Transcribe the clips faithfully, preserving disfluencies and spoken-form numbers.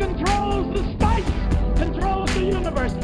controls the spice, controls the universe.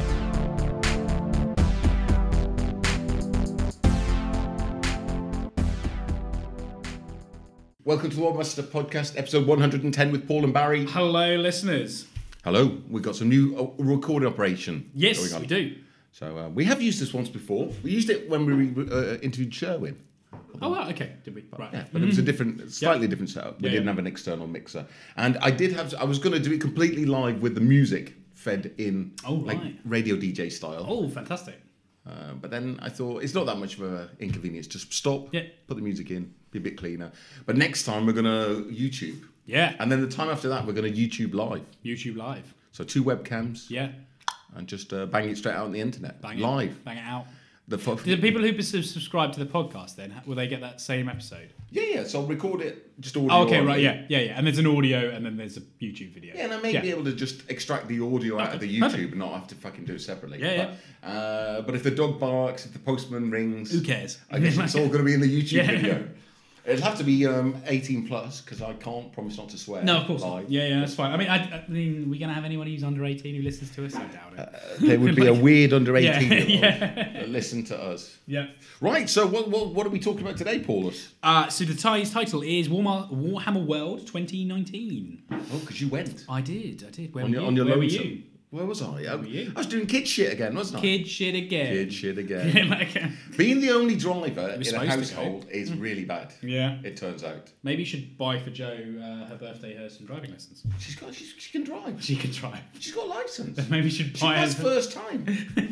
Welcome to the Warbmaster Podcast, episode one hundred ten with Paul and Barry. Hello, listeners. Hello. We've got some new uh, recording operation Yes, going on. we do. So uh, we have used this once before. We used it when we uh, interviewed Sherwin. Oh, well, okay. Did we? Right. Yeah, but it was a different, slightly different setup. We Yeah, didn't yeah. have an external mixer. And I did have, I was going to do it completely live with the music fed in, Oh, like right. radio D J style. Oh, fantastic. Uh, but then I thought it's not that much of an inconvenience. Just stop, Yeah. put the music in, be a bit cleaner. But next time we're going to YouTube. Yeah. And then the time after that, we're going to YouTube live. YouTube Live. So two webcams. Yeah. And just uh, bang it straight out on the internet. Bang live. it. Bang it out. The fo- Do the people who s- subscribe to the podcast then, will they get that same episode? yeah, yeah. So I'll record it, just audio. Oh, okay, only. right, yeah, yeah, yeah. And there's an audio and then there's a YouTube video. Yeah, and I may yeah. be able to just extract the audio out of the Okay, YouTube perfect. and not have to fucking do it separately. Yeah, but, Uh, but if the dog barks, if the postman rings, Who cares? I guess it's all going to be in the YouTube Yeah. video. It'll have to be um, eighteen plus because I can't promise not to swear. No, of course. live. Not. Yeah, yeah, that's fine. I mean, I, I mean, we're going to have anyone who's under eighteen who listens to us? I doubt it. Uh, there would be a weird under Yeah, eighteen year old yeah. that listen to us. Yeah. Right, so what, what, what are we talking about today, Paulus? Uh, so the t- title is Warhammer, Warhammer World twenty nineteen. Oh, because you went. I did, I did. Where On were your, you? on your Where were lonesome. you? Where was I? I, were you? I was doing kid shit again, wasn't I? Kid shit again. Kid shit again. Like, uh, Being the only driver in a supposed to go. household is really bad. yeah. It turns out. Maybe you should buy for Jo uh, her birthday her some driving lessons. She's got. She's, she can drive. She could drive. She's got a license. Maybe you should She buy passed her. first time.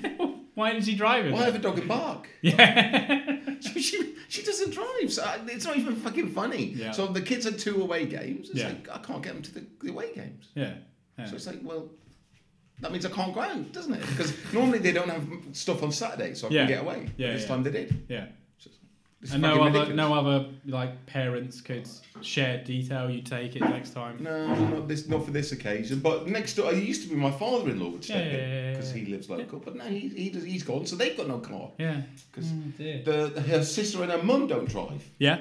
Why didn't she drive it? Why have a dog and bark? Yeah. she, she, she doesn't drive. So I- it's not even fucking funny. Yeah. So the kids had two away games. It's Yeah. like I can't get them to the, the away games. yeah. yeah. So it's like, well, that means I can't go out, doesn't it? Because normally they don't have stuff on Saturday, so I Yeah. can get away. Yeah, This yeah. time they did. yeah. So it's And fucking no other, ridiculous. no other like parents could share detail. You take it next time. No, not this, not for this occasion. But next door, it used to be my father-in-law would step Yeah, yeah, yeah, in because yeah, he lives local. But now he, he does, he's gone, so they've got no car Yeah. because dear. the, the her sister and her mum don't drive. Yeah.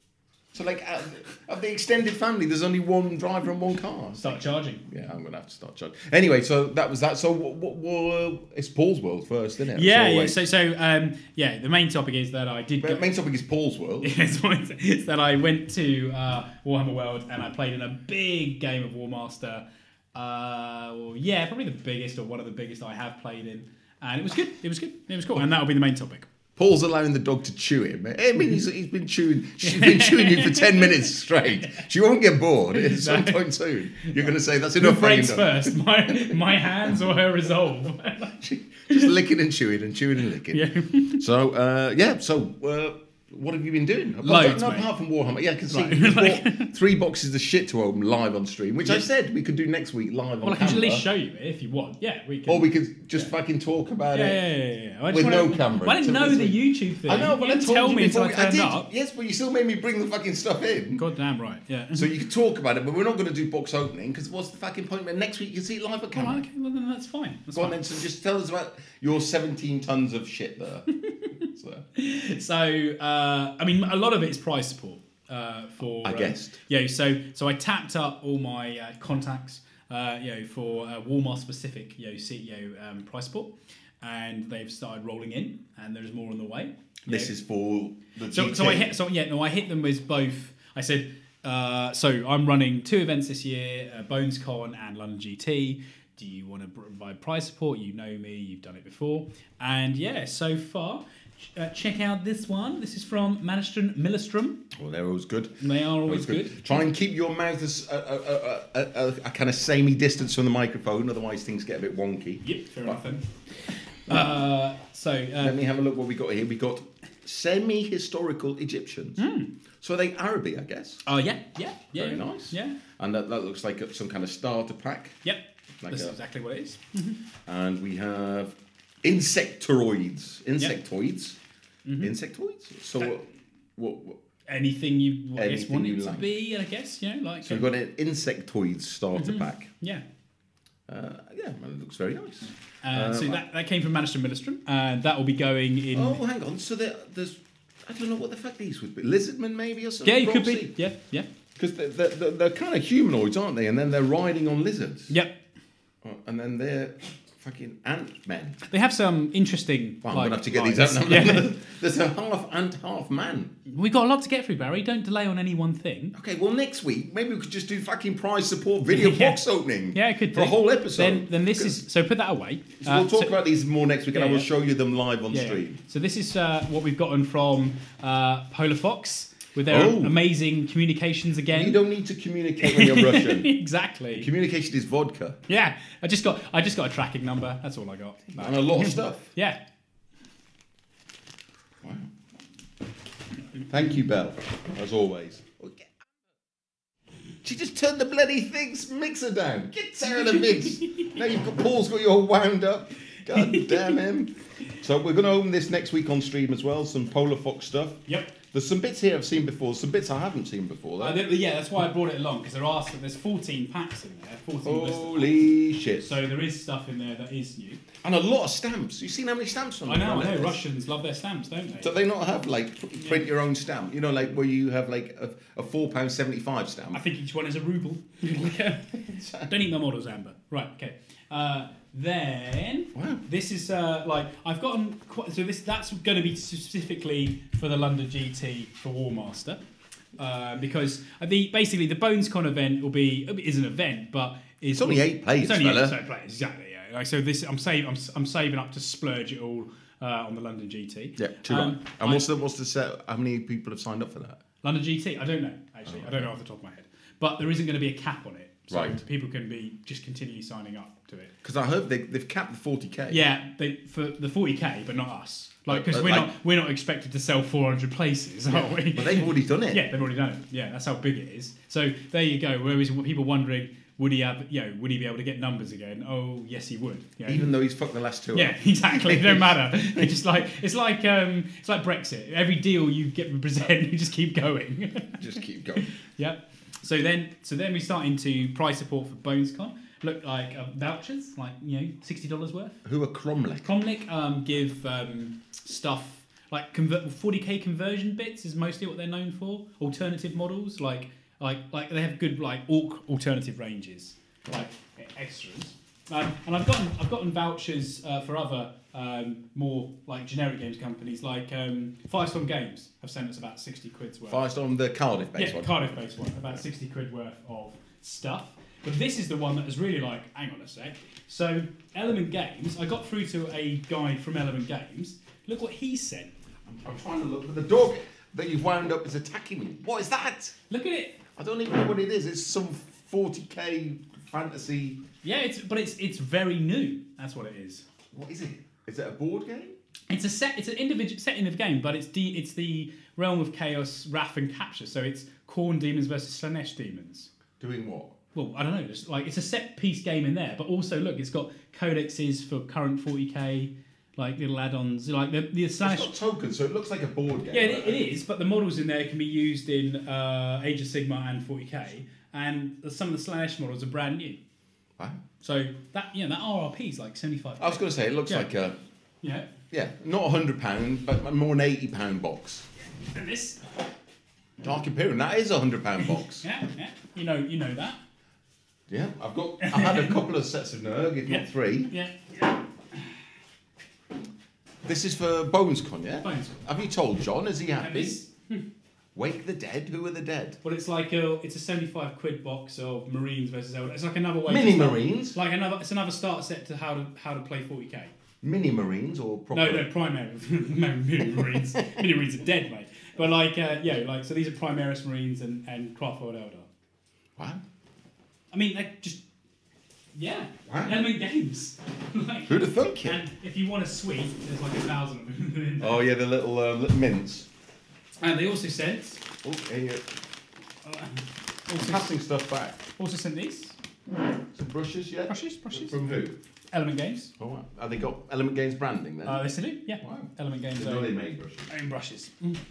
So like out of, of the extended family, there's only one driver and one car. Start charging. Yeah, I'm gonna have to start charging. Anyway, so that was that. So what? what, what it's Paul's world first, isn't it? Yeah. So, Yeah. wait. So so um yeah. The main topic is that I did. The Go, main topic is Paul's world. It's it's that I went to uh, Warhammer World and I played in a big game of War Master. Uh, well, yeah, probably the biggest or one of the biggest I have played in, and it was good. It was good. It was cool, and that'll be the main topic. Paul's allowing the dog to chew him. I mean, he's, he's been chewing. She's been chewing you for ten minutes straight. She won't get bored. At some point soon, you're going to say that's Who enough. breaks fucking dog." first, my my hands or her resolve? She- Just licking and chewing and chewing and licking. Yeah. So uh, yeah. So uh, what have you been doing? Apart, Loads, no, mate. apart from Warhammer. Yeah, I can see Right. you Like- bought three boxes of shit to open live on stream, which I Yeah. said we could do next week live Well, on I can at camera. least show you it if you want. Yeah, we can. Or we could just fucking talk about yeah, it. yeah, yeah, yeah. I just With wanna- no camera. I didn't So know this the week- YouTube thing. I know, but you I didn't told tell you me until before. I I turned did. up. Yes, but you still made me bring the fucking stuff in. God damn right. Yeah. So you can talk about it, but we're not going to do box opening because what's the fucking point? But next week you can see it live at Oh, camera. okay, well then that's fine. That's Go on fine. then, so just tell us about your seventeen tons of shit there. So, So, uh, I mean, a lot of it is prize support. Uh, for I um, guessed. Yeah, so so I tapped up all my uh, contacts, uh, you know, for uh, Walmart specific, you know, C E O um, prize support, and they've started rolling in, and there's more on the way. this Yeah. is for the So, G T. so I hit. So yeah, no, I hit them with both. I said, uh, so I'm running two events this year: uh, BonesCon and London G T. Do you want to provide prize support? You know me. You've done it before. And yeah, so far, uh, check out this one. This is from Manistron Millistrom. Well, they're always good. They are always Always good. Try and keep your mouth as a, a, a, a, a, a kind of samey distance from the microphone, otherwise things get a bit wonky. Yep, fair enough then. Uh, so uh, Let me have a look what we got here. We got semi-historical Egyptians. So are they Arabic, I guess. oh yeah, yeah, yeah. Very nice. Yeah. And that, that looks like some kind of starter pack. Yep. Like This a- is exactly what it is. And we have insectoids. Insectoids. Insectoids. So Okay. what, what, what? Anything you I guess Anything want you it to like. be, I guess, you know, like So we've got an insectoids starter pack. yeah. Uh, yeah, well, it looks very nice. Uh, so Um, that, that came from Manistron Millistrom, and that will be going in. Oh, hang on. So there, there's, I don't know what the fuck these would be. Lizardmen maybe or something? yeah, it could Proxy? be. Yeah, yeah. Because they're, they're, they're kind of humanoids, aren't they? And then they're riding on lizards. Yep. And then they're fucking ant men. They have some interesting. Well, I'm like, going to have to get lines. these out now. Yeah. There's a half ant, half man. We've got a lot to get through, Barry. Don't delay on any one thing. Okay, well, next week, maybe we could just do fucking prize support video Yeah. box opening. Yeah, it could For do. a whole episode. Then, then this is so. Put that away. So Uh, we'll talk so- about these more next week, and Yeah, I will yeah. show you them live on yeah, yeah. stream. So this is uh, what we've gotten from uh, Polar Fox with their Oh. amazing communications again. You don't need to communicate when you're Russian. Exactly. Communication is vodka Yeah, I just got I just got a tracking number. That's all I got. No. and a lot of stuff. Yeah. Wow. Thank you, Belle, as always. She just turned the bloody thing's mixer down. Get her in the mix. Now you've got Paul's got you all wound up. God damn him. So we're going to open this next week on stream as well. Some Polar Fox stuff. Yep. There's some bits here I've seen before. Some bits I haven't seen before. Though. Uh, th- yeah, that's why I brought it along because there are there's fourteen packs in there, fourteen blister Holy packs. shit. So there is stuff in there that is new. And a lot of stamps. You've seen how many stamps on I know, I there? know. Russians love their stamps, don't they? Do they not have like pr- print your own stamp? You know, like where you have like a, a four pound seventy five stamp. I think each one is a ruble. Don't eat my models, Amber. Right, okay. Uh, then Wow. this is uh, like I've gotten quite, so this that's going to be specifically for the London G T for Warmaster uh, because the basically the BonesCon event will be is an event, but It's only eight players, It's only fella. eight so players, exactly. Yeah. Like so, this I'm saving I'm, I'm saving up to splurge it all uh, on the London G T. Yeah, too Um, right. And what's the what's the set? How many people have signed up for that? London G T? I don't know, actually. I don't know off the top of my head. But there isn't going to be a cap on it. So Right. people can be just continually signing up to it. Because I heard they, they've capped the forty k. Yeah, they, for the forty k, but not us. Like, because Uh, we're like- not we're not expected to sell four hundred places, are we? But they've already done it. Yeah, they've already done it. Yeah, that's how big it is. So there you go. Whereas people wondering, would he have, you know, would he be able to get numbers again? Oh, yes, he would. You know? Even though he's fucked the last two Yeah, up. exactly. It don't matter. It's just like it's like um, it's like Brexit. Every deal you get represent, you just keep going. Just keep going. Yeah. So then, so then we start into price support for BonesCon. Look like uh, vouchers, like you know, sixty dollars worth. Who are Cromlech? Cromlech um, give um, stuff like convert forty k conversion bits is mostly what they're known for. Alternative models, like like like they have good like al- alternative ranges, like extras. Um, and I've gotten I've gotten vouchers uh, for other um, more like generic games companies, like um, Firestorm Games have sent us about sixty quid's worth. Firestorm, the Cardiff based Yeah, one. Cardiff based one, about sixty quid worth of stuff. But this is the one that is really like, hang on a sec. So, Element Games, I got through to a guy from Element Games. Look what he sent. I'm trying to look, but the dog that you've wound up is attacking me. What is that? Look at it. I don't even know what it is. It's some forty k fantasy. Yeah, it's but it's it's very new. That's what it is. What is it? Is it a board game? It's a set. It's an individual setting of game, but it's the it's the realm of chaos, wrath, and capture. So it's Khorne demons versus Slanesh demons. Doing what? Well, I don't know. Just like it's a set piece game in there, but also look, it's got codexes for current forty k, like little add-ons, like the the It's Slanesh. got tokens, so it looks like a board game. Yeah, right? it, it is, but the models in there can be used in uh, Age of Sigmar and forty k, and some of the Slanesh models are brand new. Wow. So that you know that R R P is like seventy-five. I was going to say, it looks Yeah. like a, Yeah. yeah, not a hundred pound, but more an eighty pound box. And this. Dark Imperium, that is a hundred pound box. Yeah, yeah. You know, you know that. Yeah, I've got. I had a couple of sets of Nurg, if Yeah. not three. Yeah. Yeah. This is for BonesCon, yeah. BonesCon. Have you told John? Is he And happy? this. Wake the Dead. Who are the dead? Well, it's like a it's a seventy-five quid box of Marines versus Eldar. It's like another way. Mini to start- Marines. Like another. It's another starter set to how to how to play forty k. Mini Marines or proper? No, no, Primaris. Mini Marines. Mini Marines are dead, mate. But like, uh, yeah, like so these are Primaris Marines and and Craftworld Eldar. Wow. I mean, they just yeah, Wow. Element Games. Like, Who'd have thunk it? and if you want a suite, there's like a thousand of them. in there. Oh yeah, the little uh, little mints. And they also sent. Oh, here. Uh, I'm also, passing stuff back. also sent these Some brushes, yeah. brushes. Brushes. From who? Element Games. Oh, wow. Have they got Element Games branding then? Uh, they still do. Yeah. Wow. Element Games. Didn't know own- they made brushes. own brushes.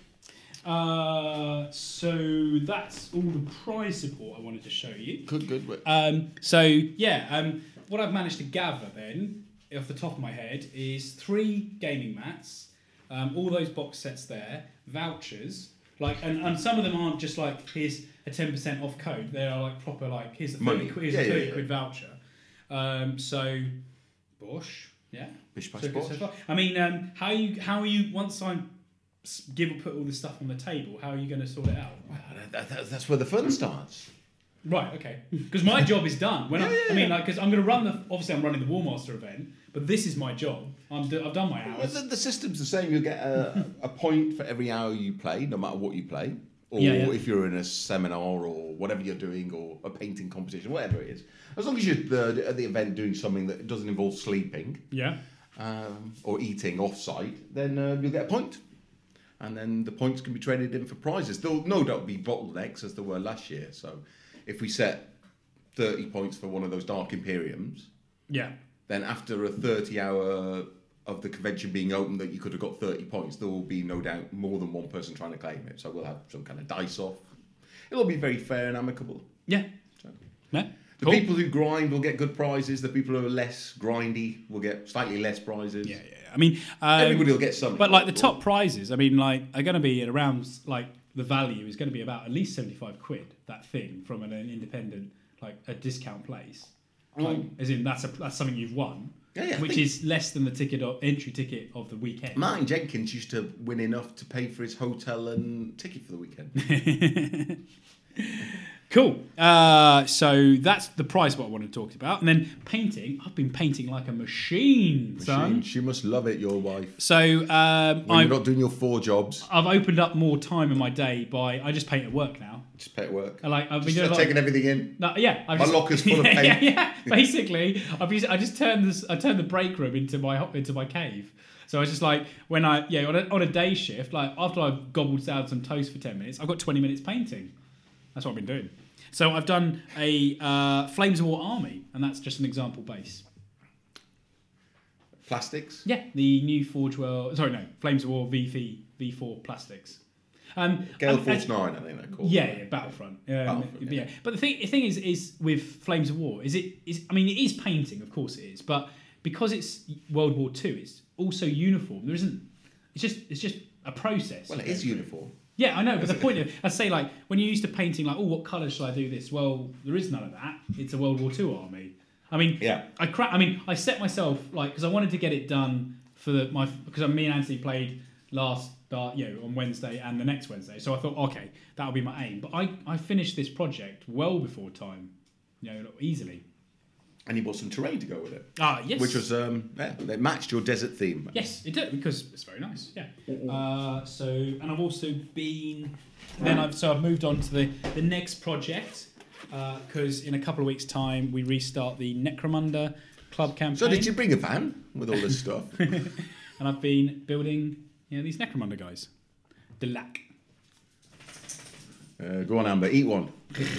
Uh, so that's all the prize support I wanted to show you. Good, good. Wait. Um, so yeah, um, what I've managed to gather then, off the top of my head, is three gaming mats, um, all those box sets there, vouchers, Like, and, and some of them aren't just like here's a ten percent off code. They are like proper like here's a thirty Money. quid, here's Yeah, a yeah, thirty yeah. quid voucher. Um, so, Bosch, yeah. Bish bash So good bosh. so far. I mean, um, how you how are you once I s- give put all this stuff on the table? How are you going to sort it out? That- that- that's where the fun starts. Right, okay. Because my job is done. When I, Yeah, I mean, yeah. like, because I'm going to run the. Obviously, I'm running the Warmaster event, but this is my job. I'm do, I've done my Well, hours. the, the system's the same. You get a, a point for every hour you play, no matter what you play. Or Yeah, yeah. if you're in a seminar or whatever you're doing, or a painting competition, whatever it is. As long as you're the, at the event doing something that doesn't involve sleeping Yeah. um, or eating off-site, then uh, you'll get a point. And then the points can be traded in for prizes. There'll no doubt be bottlenecks as there were last year. So if we set thirty points for one of those Dark Imperiums, Yeah. then after a thirty hour of the convention being open that you could have got thirty points, there will be no doubt more than one person trying to claim it. So we'll have some kind of dice off. It'll be very fair and amicable. Yeah. So No. the Cool. people who grind will get good prizes. The people who are less grindy will get slightly less prizes. Yeah, yeah, yeah. I mean, um, Everybody will get something. but like the top prizes, I mean, like are going to be at around like the value is going to be about at least seventy-five quid. That thing from an, an independent, like a discount place, like, as in that's a that's something you've won, Yeah, yeah, I which think- is less than the ticket or entry ticket of the weekend. Martin Jenkins used to win enough to pay for his hotel and ticket for the weekend. Cool. Uh, so that's the prize what I wanted to talk about, and then painting. I've been painting like a machine, son. She, she must love it, your wife. So um, When I've, you're not doing your four jobs, I've opened up more time in my day by I just paint at work now. just pay at work. I like I've been Just doing uh, like, taking everything in. No, yeah, I've My just, locker's full of yeah, paint. Yeah, yeah. Basically, I've used, I just turned this. I turned the break room into my ho- into my cave. So I was just like, when I yeah on a, on a day shift, like after I've gobbled down some toast for ten minutes, I've got twenty minutes painting. That's what I've been doing. So I've done a uh, Flames of War army, and that's just an example base. Plastics. Yeah, the new Forge World. Sorry, no, Flames of War V four plastics. Um, Gale and- Force and- nine, I think they're called. Yeah, yeah, Battlefront. Um, Battlefront, but yeah. yeah. But the thing, the thing is, is with Flames of War, is it is? I mean, it is painting, of course it is, but because it's World War Two, it's also uniform. There isn't. It's just, it's just a process. Well, it you is go through. uniform. Yeah, I know, but the point of, I say like when you're used to painting, like, oh, what colour should I do this? Well, there is none of that. It's a World War Two army. I mean, Yeah. I cra- I mean, I set myself like because I wanted to get it done for the, my because me and Anthony played last uh, you know on Wednesday and the next Wednesday, so I thought okay that'll be my aim. But I I finished this project well before time, you know, easily. And you bought some terrain to go with it. Ah, yes. Which was, um, yeah, they matched your desert theme. Yes, it did because it's very nice. Yeah. Uh, so, and I've also been. Then I've so I've moved on to the the next project because in a couple of weeks' time we restart the Necromunda club campaign. So did you bring a van with all this stuff? And I've been building, you know, these Necromunda guys. The lack. uh, go on, Amber, eat one.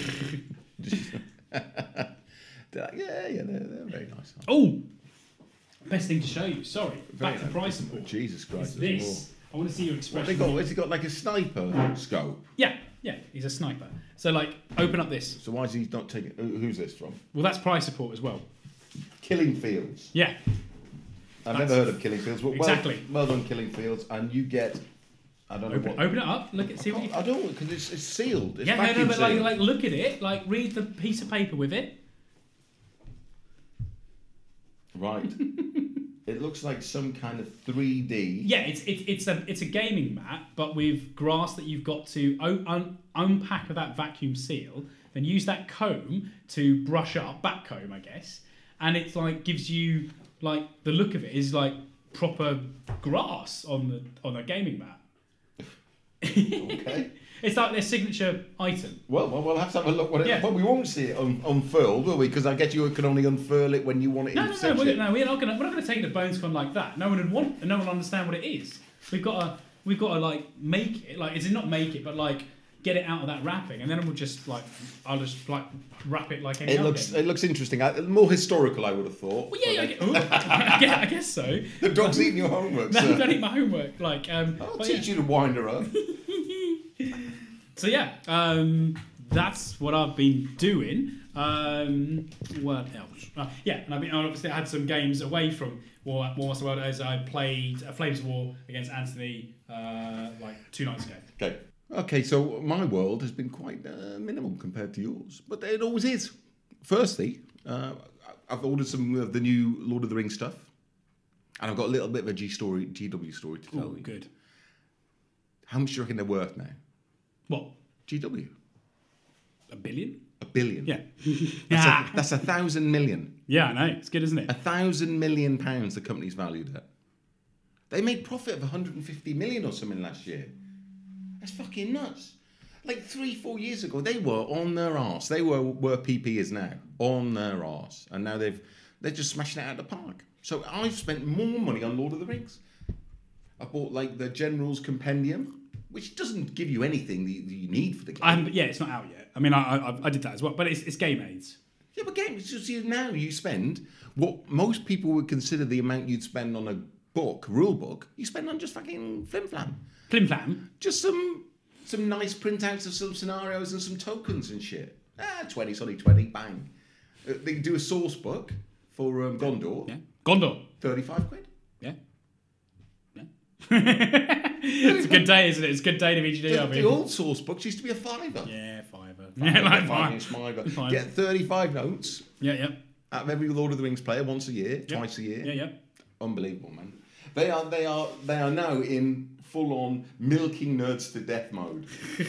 They're like, yeah, yeah, they're, they're very nice. Oh, best thing to show you. Sorry, Very back to nice. price support. Jesus Christ, Is there's this? I want to see your What expression. they got? Has he got like a sniper scope? Yeah, yeah, he's a sniper. So like, open up this. So why is he not taking? who- Who's this from? Well, that's price support as well. Killing Fields. Yeah. I've That's- never heard of Killing Fields, but Exactly. well, well done, Killing Fields, and you get. I don't know Open, what. open it up. Look at see what you. I don't because it's, it's sealed. It's Yeah, no, no, vacuum but like, sealed. like, look at it. Like, read the piece of paper with it. Right. It looks like some kind of three D. Yeah, it's it's it's a it's a gaming mat, but with grass that you've got to o- un- unpack with that vacuum seal, then use that comb to brush up, back comb, I guess, and it's like gives you like the look of it is like proper grass on the on a gaming mat. Okay. It's like their signature item. Well, well, we'll have to have a look. What it, Yeah. But we won't see it un- unfurled, will we? Because I guess you can only unfurl it when you want it No, in no, no, section. we're, no, we're not gonna we're not gonna take it to BonesCon like that. No one would want, no one will understand what it is. We've got to we've got to like make it like it's not make it, but like get it out of that wrapping, and then we'll just like I'll just like wrap it like any It other looks game. it looks interesting. I- More historical, I would have thought. Well, yeah, But, yeah, I, guess, I, guess, I guess so. The dog's eating your homework, No, sir. don't eat my homework. Like, um, I'll but teach yeah. you to wind her up. So yeah, um, that's what I've been doing. Um, what else? Uh, yeah, and I've been, obviously I had some games away from War Warmaster World as I played uh, Flames of War against Anthony uh, like two nights ago. Okay. Okay, so my world has been quite uh, minimal compared to yours, but it always is. Firstly, uh, I've ordered some of the new Lord of the Rings stuff, and I've got a little bit of a G story, G W story to tell Oh, you. good. How much do you reckon they're worth now? What? G W, A billion? a billion. Yeah. That's, yeah. a, that's a thousand million. Yeah, I know. It's good, isn't it? A thousand million pounds the company's valued at. They made profit of one hundred fifty million or something last year. That's fucking nuts. Like three, four years ago, they were on their arse. They were where P P is now, on their arse, and now they've they're just smashing it out of the park. So I've spent more money on Lord of the Rings. I bought like the General's Compendium, which doesn't give you anything that you need for the game. I'm, yeah, it's not out yet. I mean, I, I, I did that as well, but it's, it's game aids. Yeah, but games, just you now you spend what most people would consider the amount you'd spend on a book, rule book, you spend on just fucking flim flam. Flim flam. Just some some nice printouts of some scenarios and some tokens and shit. Ah, twenty, sorry, twenty, bang. Uh, they can do a source book for um, Gondor, Yeah. Gondor. thirty-five quid. Yeah. Yeah. It's a good day, isn't it? It's a good day to meet you. The, the old source books used to be a fiver. Yeah, fiver. Fiver, Yeah, like five five. inch fiver. Five. Get thirty-five notes Yeah, yeah. out of every Lord of the Rings player once a year, Yeah. twice a year. Yeah, yeah. Unbelievable, man. They are, they are, they are now in full-on milking nerds to death mode.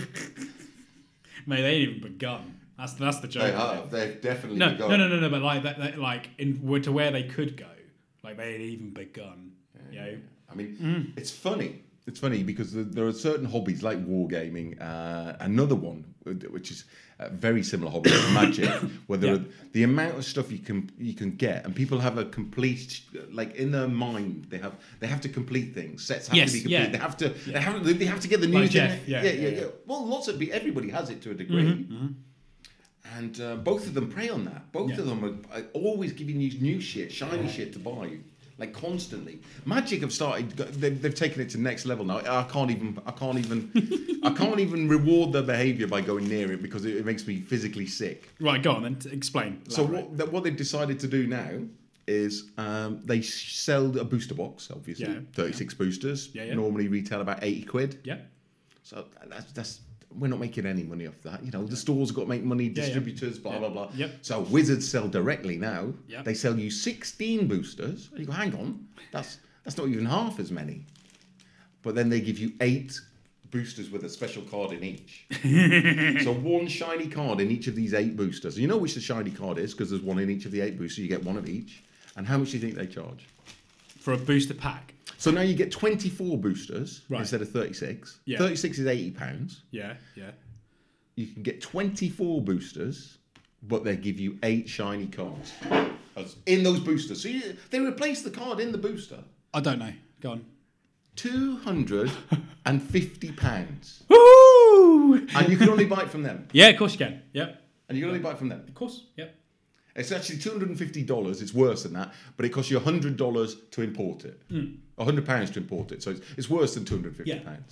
Mate, they ain't even begun. That's that's the joke. They isn't it? have. They've definitely No, begun. no, no, no, no. But like that, that like in to where they could go, like they had even begun. You know? I mean, it's funny. It's funny because there- there are certain hobbies like wargaming. Uh, another one, uh, which is a very similar hobby, like Magic, where there Yeah. are, the amount of stuff you can you can get, and people have a complete, like in their mind, they have they have to complete things. Sets have Yes, to be complete. yeah. They have to they have they have to get the new Like thing. Jeff, yeah, yeah, yeah, yeah, yeah. yeah. Well, lots of pe- everybody has it to a degree. And uh, both of them prey on that. Both Yeah. of them are, are always giving you new shit, shiny shit to buy, like constantly. Magic have started. They've, they've taken it to the next level now. I can't even. I can't even. I can't even reward their behaviour by going near it because it, it makes me physically sick. Right, go on then. t- Explain. So Elaborate. what, that- what they've decided to do now is um, they sell a booster box. Obviously, Yeah. thirty-six boosters. Yeah, yeah. Normally retail about eighty quid. Yeah. So that's that's we're not making any money off that. You know, the stores have got to make money, yeah. distributors, blah Yeah. blah blah. Yep. So Wizards sell directly now. Yep. They sell you sixteen boosters. And you go, hang on, that's that's not even half as many. But then they give you eight boosters with a special card in each. So one shiny card in each of these eight boosters. And you know which the shiny card is because there's one in each of the eight boosters. You get one of each. And how much do you think they charge? For a booster pack. So now you get twenty-four boosters Right. instead of thirty-six. Yeah. thirty-six is eighty pounds. Yeah, yeah. You can get twenty-four boosters, but they give you eight shiny cards as in those boosters. So you, they replace the card in the booster. I don't know. Go on. two hundred fifty pounds. Woo! And you can only buy it from them. Yeah, of course you can. Yep. And you can only buy it from them. Of course. Yep. It's actually two hundred fifty dollars. It's worse than that, but it costs you one hundred dollars to import it. one hundred pounds to import it. So it's, it's worse than two hundred fifty pounds.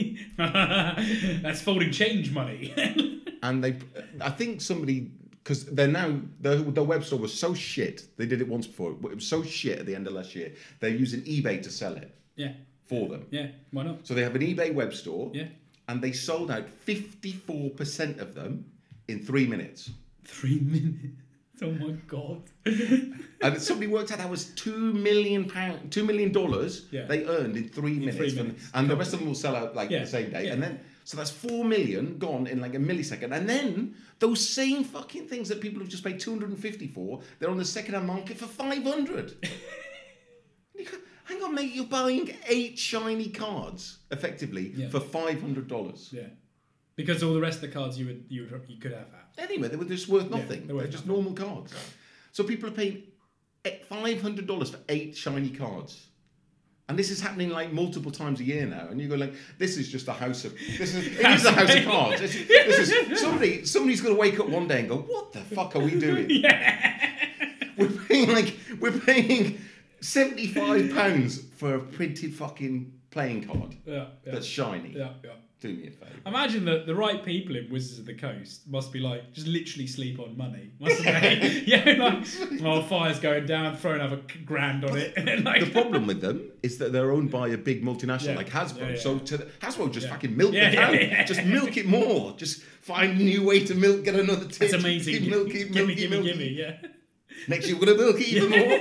Yeah. That's folding change money. And they, I think somebody, because they're now, their, their web store was so shit, they did it once before, it was so shit at the end of last year, they're using eBay to sell it yeah. for them. Yeah. Why not? So they have an eBay web store, Yeah. and they sold out fifty-four percent of them in three minutes. Three minutes. Oh my god. And somebody worked out that was two million pound, two million dollars Yeah. they earned in three minutes, three from- minutes. and the rest of them will sell out like Yeah. the same day. Yeah. And then so that's four million gone in like a millisecond. And then those same fucking things that people have just paid two hundred and fifty for, they're on the second-hand market for five hundred. You go, hang on, mate, you're buying eight shiny cards effectively Yeah. for five hundred dollars. Yeah. Because all the rest of the cards you would you would you could have had. Anyway, they were just worth nothing. they're they're worth just nothing. normal cards. So people are paying five hundred dollars for eight shiny cards. And this is happening like multiple times a year now. And you go like, this is just a house of, this is, it is a house of cards. This is, this is somebody, somebody's going to wake up one day and go, what the fuck are we doing? Yeah. We're paying like, we're paying seventy-five pounds for a printed fucking playing card Yeah. Yeah. that's shiny. Yeah. Yeah. Do me a favour. Imagine that the right people in Wizards of the Coast must be like, just literally sleep on money. Mustn't they? Yeah, like, well, fire's going down, throw another grand on it. And like, The problem with them is that they're owned by a big multinational Yeah. like Hasbro. Yeah, yeah. So to the, Hasbro just Yeah. fucking milk Yeah, the yeah, cow. yeah. Just milk it more. Just find a new way to milk, get another tip. it's amazing. Keep milk, keep milk, gimme, keep gimme, milk. gimme, yeah. Next year we're going to milk it even more.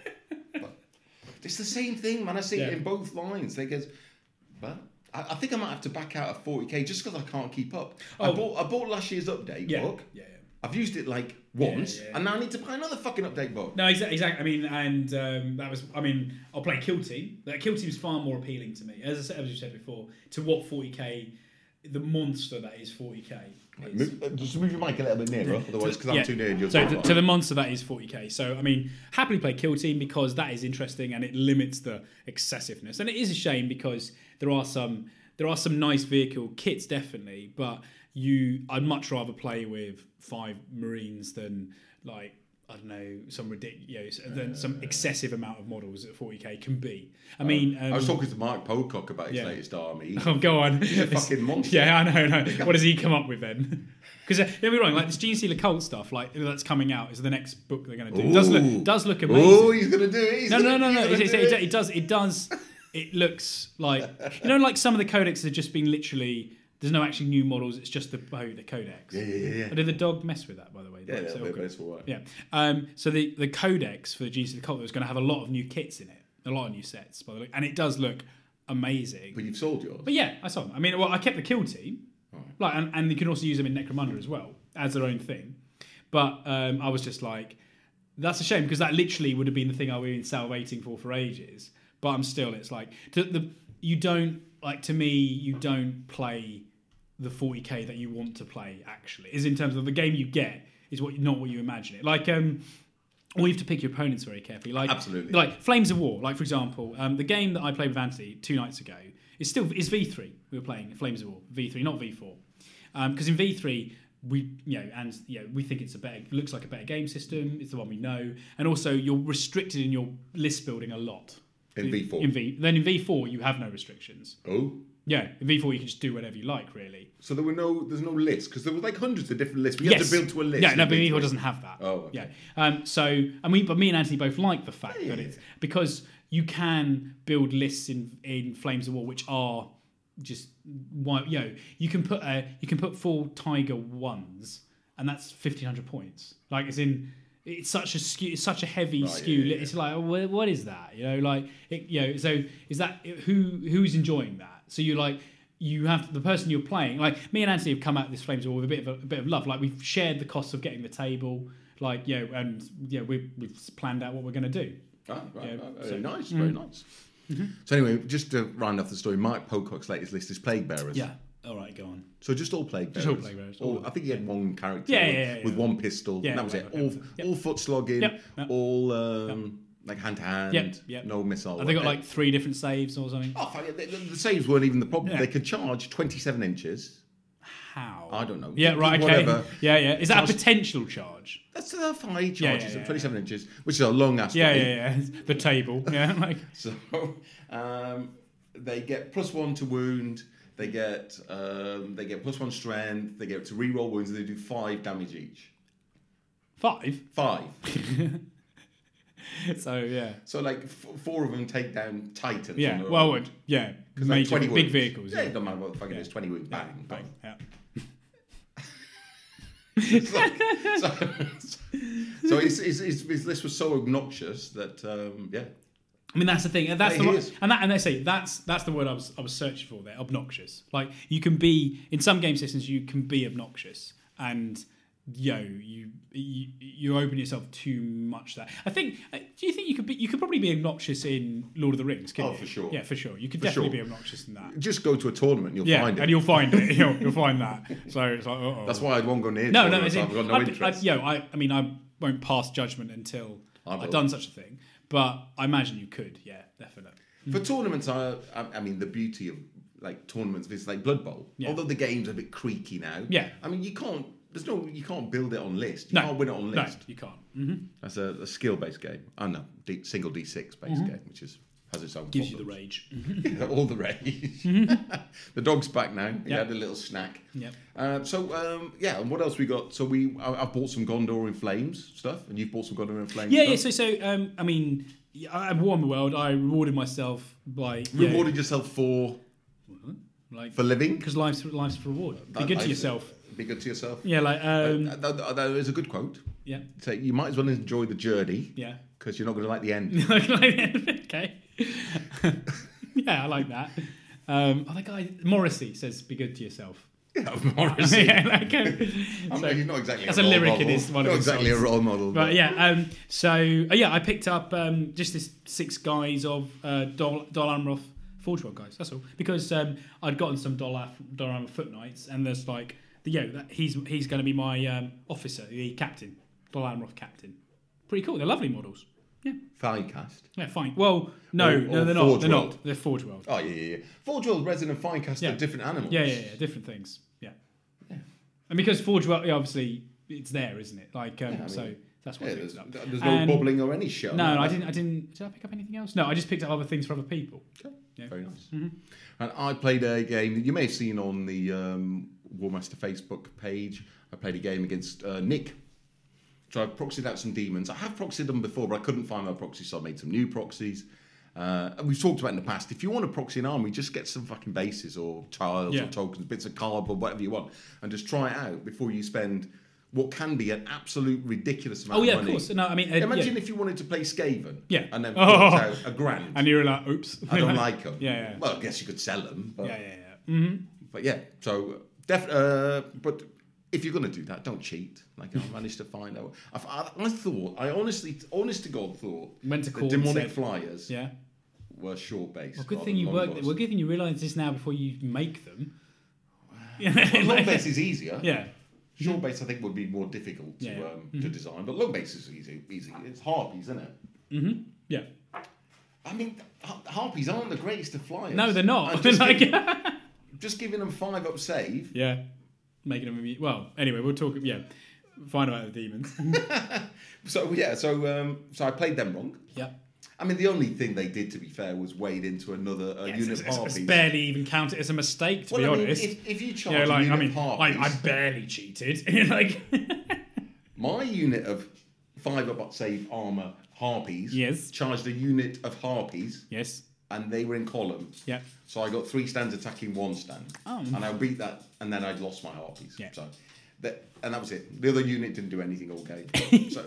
But it's the same thing, man. I see it Yeah. in both lines. They goes, but I, I think I might have to back out of forty K just because I can't keep up. I Oh. bought I bought last year's update Yeah. book. Yeah, yeah. I've used it like once, Yeah, yeah. and now I need to buy another fucking update book. No, exactly. Exactly. I mean, and um, that was. I mean, I'll play Kill Team. That Kill Team is far more appealing to me, as I said, as you said before. To what forty K, the monster that is forty K. Right, is. move, uh, just move your mic a little bit nearer, otherwise, because Yeah. I'm too near and you'll So talk to, about to it. the monster that is forty K. So I mean, happily play Kill Team because that is interesting and it limits the excessiveness. And it is a shame because there are some there are some nice vehicle kits definitely, but you I'd much rather play with five Marines than like I don't know some ridiculous than some excessive amount of models that forty K can be. I mean, um, I was talking to Mark Pocock about his yeah. latest army. Oh, go on. He's a fucking monster. Yeah, I know, I know. What does he come up with then? Because uh, don't be wrong, like this Gene Stealer Cult stuff, like that's coming out is the next book they're going to do. It does Ooh. look does look amazing. Oh, he's going to do it. He's no, no, gonna, no, no. he's It, gonna it, do it, it does. It does. It looks like you know, like some of the codex have just been literally. There's no actually new models. It's just the oh, the codex. Yeah, yeah, yeah. yeah. Or did the dog mess with that, by the way? Yeah, Like, a so little bit, good. but it's all right. Yeah. Um, so the, the codex for the Gene Stealer Cult is going to have a lot of new kits in it, a lot of new sets, by the way, and it does look amazing. But you've sold yours. But yeah, I saw them. I mean, well, I kept the Kill Team, like, and, and you can also use them in Necromunda as well as their own thing. But um, I was just like, that's a shame because that literally would have been the thing I've been salivating for for ages. But I'm still, it's like to, the you don't like to me, you don't play the forty K that you want to play. Actually, is in terms of the game you get is what not what you imagine it. Like um. Or you have to pick your opponents very carefully. Like, Absolutely. Like Flames of War. Like for example, um, the game that I played with Anthony two nights ago is still is V three. We were playing Flames of War V three, not V four. Because in V three we you know and you know we think it's a better it looks like a better game system. It's the one we know, and also you're restricted in your list building a lot. In V four. In V then in V four you have no restrictions. Oh. Yeah, in V four you can just do whatever you like really. So there were no, there's no list because there were like hundreds of different lists. We had to build to a list. Yeah, no, in but V V four three. doesn't have that. Oh, okay. Yeah. Um, so, and we, but me and Anthony both like the fact Yeah, that yeah, it's because you can build lists in in Flames of War which are just why you know you can put a you can put four Tiger ones and that's fifteen hundred points. Like it's in. It's such a skew, it's such a heavy Right, skew. yeah, yeah, It's like, oh, what what is that? You know, like, it, you know, so is that who who's enjoying that? So you like, you have the person you're playing. Like me and Anthony have come out of this Flames of War with a bit of a, a bit of love. Like we've shared the costs of getting the table. Like you know, and yeah, we've we've planned out what we're going to do. Ah, right, Yeah, right, very so- nice, very nice. So anyway, just to round off the story, Mike Pocock's latest list is Plague Bearers. Yeah. All right, go on. So just all Plague Bearers. Just all Plague Bearers, all All- of I think he had one character Yeah, with, yeah, yeah, with yeah. one pistol. Yeah, and that was it. whatever, All, whatever. Yep. all foot slogging, Yep, yep. all um, like hand to hand, Yep, yep. no missile. Have they got weapon. like three different saves or something? Oh, fuck it, the, the saves weren't even the problem. Yeah. They could charge twenty-seven inches. How? I don't know. Yeah, right. Okay. Whatever. Yeah, yeah. Is that Charge- a potential charge? That's uh, five charges Yeah, yeah, of yeah, twenty-seven inches, which is a long ass Yeah, way. yeah, yeah. The table. Yeah, like. So um, they get plus one to wound. They get um, they get plus one strength. They get to reroll wounds. And they do five damage each. Five. Five. So yeah. So like f- four of them take down titans. on Yeah. their Well, own. would yeah. 'Cause like Major twenty big wounds. vehicles. Yeah, Yeah. it doesn't matter what the fuck it is. Twenty wounds. Yeah, Bang. bang. Yeah. so, so his, his, his, his list was so obnoxious that um, yeah. I mean that's the thing. That's Yeah, the he one, is. and that and they say that's that's the word I was I was searching for there. Obnoxious. Like you can be in some game systems you can be obnoxious and yo you you, you open yourself too much to that. I think. uh, Do you think you could be? You could probably be obnoxious in Lord of the Rings. Couldn't Oh, you? for sure. Yeah, for sure. You could For definitely sure. be obnoxious in that. Just go to a tournament and you'll Yeah, find it. and you'll find it. You'll, you'll find that. So it's like, uh-oh. That's why I won't go near. No, no, tournaments. as in, I've got no I, I, interest. yo, I, I mean, I won't pass judgment until I will. I've done such a thing. But I imagine you could. Yeah, definitely. For tournaments, I, I, I mean, the beauty of like tournaments is like Blood Bowl. Yeah. Although the game's a bit creaky now. Yeah. I mean, you can't. There's no. You can't build it on list. You No, can't win it on no, list. you can't. Mm-hmm. That's a, a skill-based game. Oh no, D, single D six based Mm-hmm. game, which is has its own Gives you the problems. rage. Yeah, all the rage. The dog's back now. He Yep. had a little snack. Yep. Uh, so um, yeah, and what else we got? So we, I, I've bought some Gondor in Flames stuff, and you've bought some Gondor in Flames. Yeah, stuff. yeah. So, so um, I mean, I won the world. I rewarded myself by yeah, Rewarded yourself for like for living. because life's life's reward. Be I- good I- to yourself. Be good to yourself. Yeah, like um, Uh, th- th- there is a good quote. yeah, So you might as well enjoy the journey yeah. because you're not going to like the end. Okay. Yeah, I like that. Um, oh, that guy Morrissey says, "Be good to yourself." Yeah, Morrissey. Yeah, like, uh, I'm so- he's not exactly that's a a role lyric in model. his- one of Not his exactly songs. a role model. But yeah, um, so uh, yeah, I picked up um, just this six guys of uh, Dol, Dol Amroth Forge World guys. That's all because um, I'd gotten some Dol, Af- Dol Amroth Foot Knights, and there's like, yeah, that, he's he's going to be my um, officer, the captain, Dol Amroth captain. Pretty cool. They're lovely models. Yeah, Finecast. yeah, fine. Well, no, Or- no, or they're not. Forge They're World. not. They're Forge World. Oh yeah, yeah, yeah. Forge World, Resin, and Finecast Yeah. are different animals. Yeah, yeah, yeah, different things. Yeah, and because Forge World, yeah, obviously, it's there, isn't it? Like, um, Yeah, I mean, so that's what Yeah, I there's, picked up. there's no And- bubbling or any shit. No, like I that. didn't. I didn't. Did I pick up anything else? No, I just picked up other things for other people. Okay. Yeah. Very nice. And I played a game that you may have seen on the um, Warmaster Facebook page. I played a game against uh, Nick. So I proxied out some demons. I have proxied them before, but I couldn't find my proxies, so I made some new proxies. Uh, and we've talked about in the past, if you want to proxy an army, just get some fucking bases or tiles Yeah. or tokens, bits of cardboard, whatever you want, and just try it out before you spend what can be an absolute ridiculous amount Oh yeah, of of money. course. No, I mean, uh, Imagine yeah. if you wanted to play Skaven, Yeah. and then Oh. put out a grand. And you were like, "Oops, I don't like them. Yeah, yeah. Well, I guess you could sell them. But, yeah, yeah, yeah." Mm-hmm. but yeah, so def- uh, but if you're going to do that, don't cheat. Like I managed to find out. I, I, I thought, I honestly, honest to God, thought Went to the call and demonic said- flyers Yeah. were short base. Well, good thing you worked. We're giving you realise this now before you make them. Yeah. Long base is easier. Yeah. Short base, I think, would be more difficult to Yeah. um, to design. But long base is easy. Easy. It's harpies, isn't it? Mm-hmm. Yeah. I mean, ha- harpies aren't the greatest of flyers. No, they're not. And Just, Like- give- just giving them five up save. Yeah. Making them. immune- Well, anyway, we'll talk. Yeah. Find out the demons. So yeah, so um, so I played them wrong. Yeah. I mean, the only thing they did, to be fair, was wade into another uh, Yes, unit it's, of it's, harpies. it's barely even counted as a mistake, to well, be I mean, honest. if, if you charge yeah, a like unit I mean, of I, harpies, I barely cheated. Like, my unit of five up save armor harpies Yes. charged a unit of harpies, yes. and they were in columns. Yeah. So I got three stands attacking one stand, Oh. and I beat that, and then I'd lost my harpies. Yeah. So that, and that was it. The other unit didn't do anything all game. So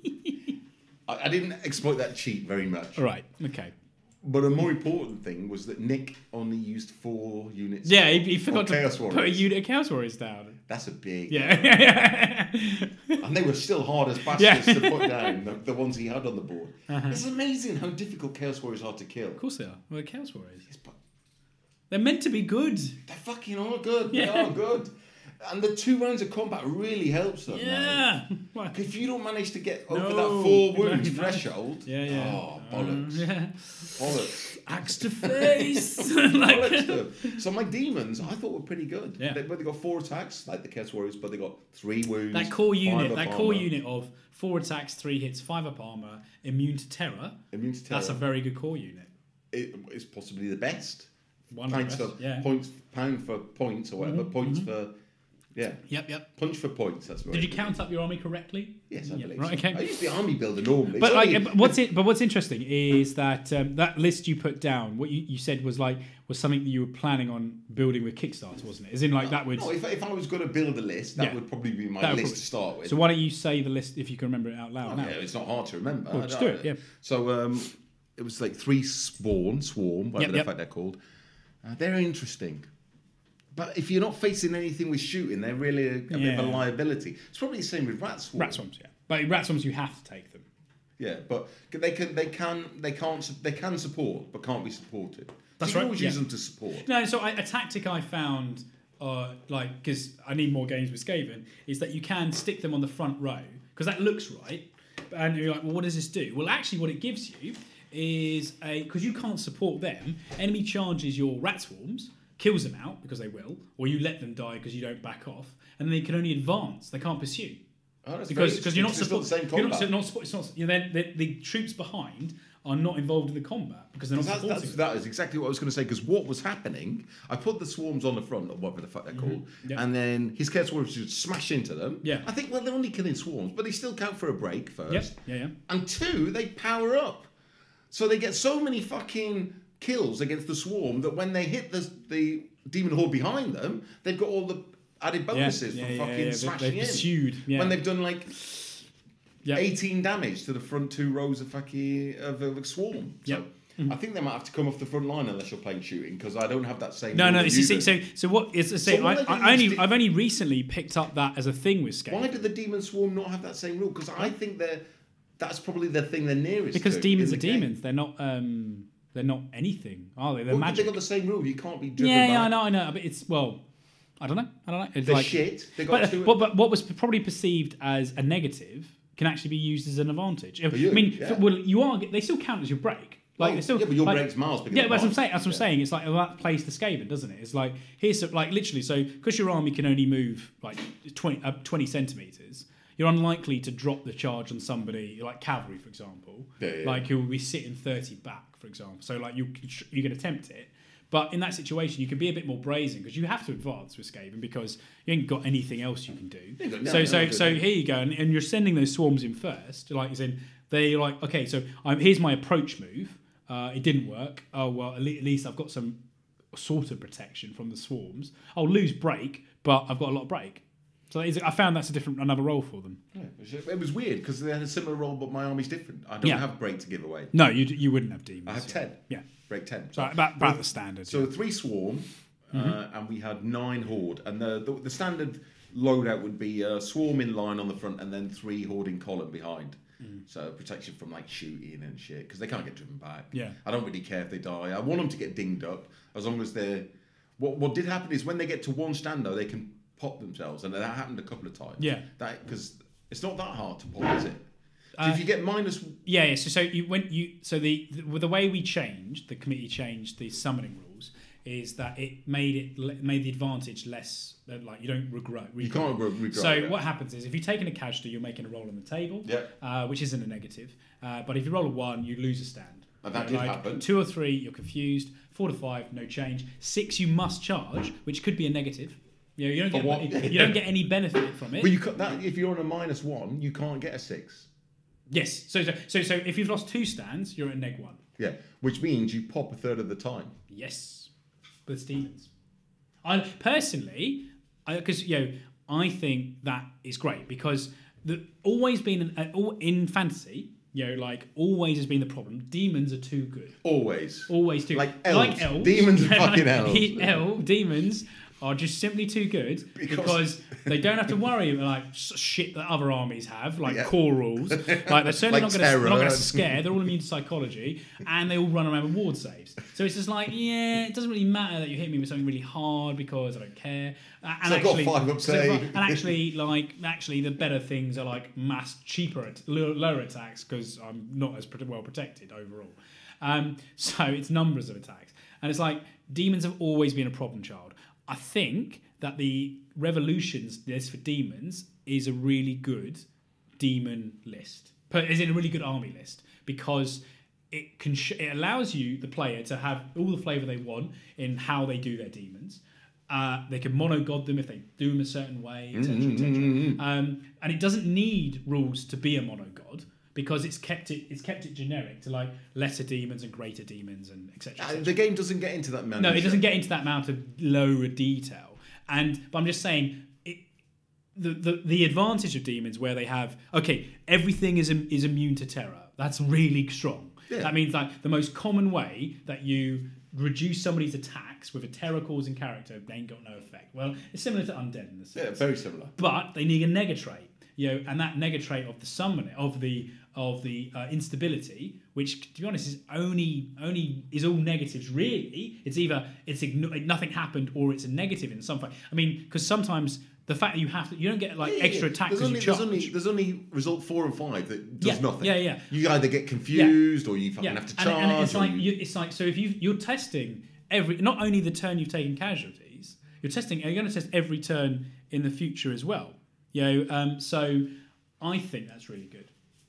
I, I didn't exploit that cheat very much. All right. Okay. But a more important thing was that Nick only used four units. Yeah, he, he of forgot to Chaos put a Warriors. unit of Chaos Warriors down. That's a big. Yeah. yeah. And they were still hard as bastards Yeah. to put down, the, the ones he had on the board. Uh-huh. It's amazing how difficult Chaos Warriors are to kill. Of course they are. Well, Chaos Warriors. Yes, but They're meant to be good. they fucking are good. Yeah. They are good. And the two rounds of combat really helps them. now. Yeah. Well, If you don't manage to get over No. that four wounds No. threshold, yeah, yeah. oh, bollocks. Uh, yeah. Bollocks. Axe to face. Bollocks like, them. So my demons, I thought were pretty good. Yeah. They, but they got four attacks, like the Chaos Warriors, but they got three wounds. that core five unit, up that core armor, unit of four attacks, three hits, five up armor, immune to terror. Immune to terror. That's a very good core unit. It is possibly the best. One Points of the for best. Yeah. points, pound for points or whatever. Mhm, Points mhm. for, yeah, Yep. Yep. punch for points. That's what Did I you did. count up your army correctly? Yes, I Yeah, believe. right, so. okay. I used the army builder normally. But It's like, only- but what's it? But what's interesting is that um, that list you put down, what you, you said was like was something that you were planning on building with Kickstarter, wasn't it? As in, like that would. No, if, if I was going to build a list, that Yeah. would probably be my That would list probably- to start with. So why don't you say the list if you can remember it out loud Oh, now? yeah, it's not hard to remember. Well, I just don't- do it, yeah. So um, it was like three spawn, swarm, whatever Yep, the yep. fuck they're called. Uh, they're interesting. But if you're not facing anything with shooting, they're really a, a bit of a Yeah. liability. It's probably the same with rat swarm. Rat swarms, yeah. But rat swarms, you have to take them. Yeah, but they can, they can, they can't, su- they can support, but can't be supported. That's so you right, can always yeah. use them to support. No, so I, a tactic I found, uh, like, because I need more games with Skaven, is that you can stick them on the front row, because that looks right. And you're like, well, what does this do? Well, actually, what it gives you is a, because you can't support them, enemy charges your rat swarms, kills them out, because they will, or you let them die because you don't back off, and they can only advance, they can't pursue. Oh, that's Because very because you're not interesting. It's support, not the same you're not, combat. not support, it's not, you know, then the, the troops behind are not involved in the combat because they're not That's, supporting. that's, it. that is exactly what I was going to say, because what was happening, I put the swarms on the front, or whatever the fuck they're called, Yeah. and then his care swarms would smash into them. Yeah. I think, well, they're only killing swarms, but they still count for a break first. Yeah, yeah, yeah. And two, they power up. So they get so many fucking kills against the swarm that when they hit the, the demon horde behind them, they've got all the added bonuses yeah, for yeah, fucking yeah, yeah. smashing They've in. pursued, yeah. When they've done like Yeah. eighteen damage to the front two rows of fucking of a swarm. So Yeah. Mm-hmm. I think they might have to come off the front line unless you're playing shooting, because I don't have that same. No, rule no. that So, you so, do. so, so what is the So thing? what I, are they I doing? only, Sti- I've only recently picked up that as a thing with Skaven. Why did the demon swarm not have that same rule? Because I think they're that's probably the thing they're nearest. Because to demons in are the game. demons. They're not. Um, they're not anything, are they? They're Well, magic. They got the same rule. You can't be driven Yeah, by. yeah, I know, I know. But it's well, I don't know. I don't know. It's They're like, shit. They got But, two. but, but what was probably perceived as a negative can actually be used as an advantage. I you, mean, yeah. well, you are. They still count as your break. Like, Oh, they still, yeah, but your like, break's miles bigger Yeah, than that's what I'm mine. saying. That's what I'm Yeah. saying. It's like, well, that plays the Skaven, doesn't it? It's like here's some- like literally. So because your army can only move like twenty, uh, twenty centimeters, you're unlikely to drop the charge on somebody like cavalry, for example, Yeah, yeah. like who will be sitting thirty back, for example. So like you can, you can attempt it. But in that situation, you can be a bit more brazen because you have to advance with Skaven because you ain't got anything else you can do. ain't got- no, so no, so no, so no. here you go, and, and you're sending those swarms in first. Like as in, they're like, okay, so um, here's my approach move. Uh, it didn't work. Oh well, at le- at least I've got some sort of protection from the swarms. I'll lose break, but I've got a lot of break. So that is, I found that's a different another role for them. Yeah, it was- it was weird because they had a similar role, but my army's different. I don't Yeah. have break to give away. No, you d- you wouldn't have demons. I have ten. Yeah, Break ten. so about, about the standard. So yeah. three swarm, uh, and we had nine horde, and the the, the standard loadout would be a swarm in line on the front, and then three horde in column behind. Mm. So protection from like shooting and shit, because they can't get driven back. Yeah. I don't really care if they die. I want them to get dinged up as long as they're. What what did happen is when they get to one stand though, they can pop themselves, and that happened a couple of times. Yeah. That because it's not that hard to pop, is it? So Uh, if you get minus, Yeah, yeah. So, so you when you so the, the with the way we changed the committee changed the summoning rules is that it made it le- made the advantage less uh, like you don't regret. you can't re- regret. So it. what happens is if you're taking a casualty, you're making a roll on the table, Yeah. uh, which isn't a negative. Uh, but if you roll a one, you lose a stand. And that You did know, like happen. Two or three, you're confused. Four to five, no change. Six, you must charge, which could be a negative. You know, you don't For get what? you don't get any benefit from it. But you can't, that, if you're on a minus one, you can't get a six. Yes. So, so so so if you've lost two stands, you're at neg one. Yeah, which means you pop a third of the time. Yes, with demons. I personally, because you know, I think that is great because the always been an, uh, all- in fantasy. You know, like always has been the problem. Demons are too good. Always. Always too Like elves. Like elves. Demons are Like fucking elves. elf demons are just simply too good Because- because, they don't have to worry about like s- shit that other armies have, like Yeah. core rules. Like they're certainly Like not going terror. to scare. They're all immune to psychology, and they all run around with ward saves. So it's just like, yeah, it doesn't really matter that you hit me with something really hard because I don't care. Uh, and So I've got actually, five up so save. if I- and actually, like actually, the better things are like mass cheaper, at- lower, lower attacks because I'm not as prote- well protected overall. Um, so it's numbers of attacks, and it's like demons have always been a problem child. I think that the revolutions list for demons is a really good demon list, but is in a really good army list because it can sh- it allows you the player to have all the flavor they want in how they do their demons. Uh, they can mono god them if they do them a certain way, et cetera, et cetera. Um, and it doesn't need rules to be a mono god because it's kept it it's kept it generic to like lesser demons and greater demons and et cetera. et Uh, cetera. the game doesn't get into that. No, it minutia. doesn't get into that amount of lower detail. And but I'm just saying, it, the, the the advantage of demons where they have okay, everything is im- is immune to terror. That's really strong. Yeah. That means like the most common way that you reduce somebody's attacks with a terror-causing character, they ain't got no effect. Well, it's similar to undead in the sense. Yeah, very similar. But they need a negatrait, you know, and that negatrait of the summon of the of the uh, instability, which to be honest is only only is all negatives. Really, it's either it's igno- nothing happened or it's a negative in some way. I mean, because sometimes the fact that you have to, you don't get like Yeah, yeah, extra yeah. attacks There's as only, you there's charge. only there's only result four and five that does Yeah, nothing. yeah, yeah. You either get confused or you fucking have to and, charge. and it's or like you- you, it's like so if you you're testing every not only the turn you've taken casualties, you're testing you're going to test every turn in the future as well. You know, um, so I think that's really good.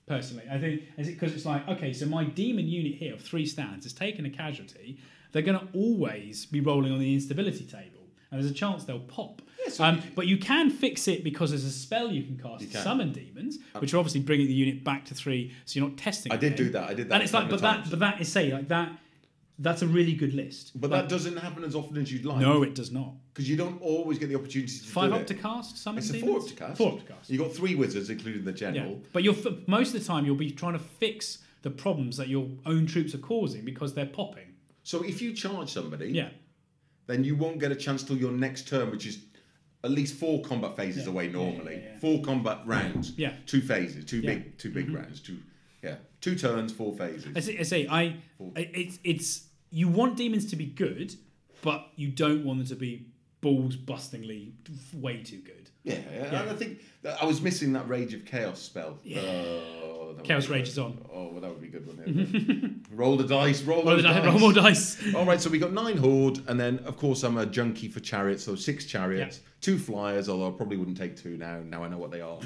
personally. I think because it's like, okay, so my demon unit here of three stands has taken a casualty. They're going to always be rolling on the instability table, and there's a chance they'll pop. Yeah, so um, you- but you can fix it because there's a spell you can cast You to can. summon demons, which are obviously bringing the unit back to three, so you're not testing. I did again. do that. I did that. And it's a like, couple but of that, times. but that is say like that. That's a really good list. But Like, that doesn't happen as often as you'd like. no, it does not. Because you don't always get the opportunity to Five do up it. to cast summon It's a demons? four up to cast. Four up to cast. You got three wizards, including the Yeah, general. but you're f- most of the time you'll be trying to fix the problems that your own troops are causing because they're popping. So if you charge somebody, Yeah, then you won't get a chance till your next turn, which is at least four combat phases Yeah. away Yeah, normally. yeah, yeah. Four combat rounds. Yeah. Two phases, two Yeah. big, two big Mhm. rounds, two yeah, two turns, four phases. I say, I say I, Four. I- it's it's you want demons to be good, but you don't want them to be balls bustingly way too good. Yeah, yeah, Yeah. and I think that I was missing that Rage of Chaos spell. Yeah. Oh, that would Chaos be Rage good. is on. Oh, well, that would be good, wouldn't it? Roll the dice, roll, Roll, those the dice. di- roll more dice. All right, so we got nine horde, and then of course I'm a junkie for chariots, so six chariots, two flyers, although I probably wouldn't take two now. Now I know what they are.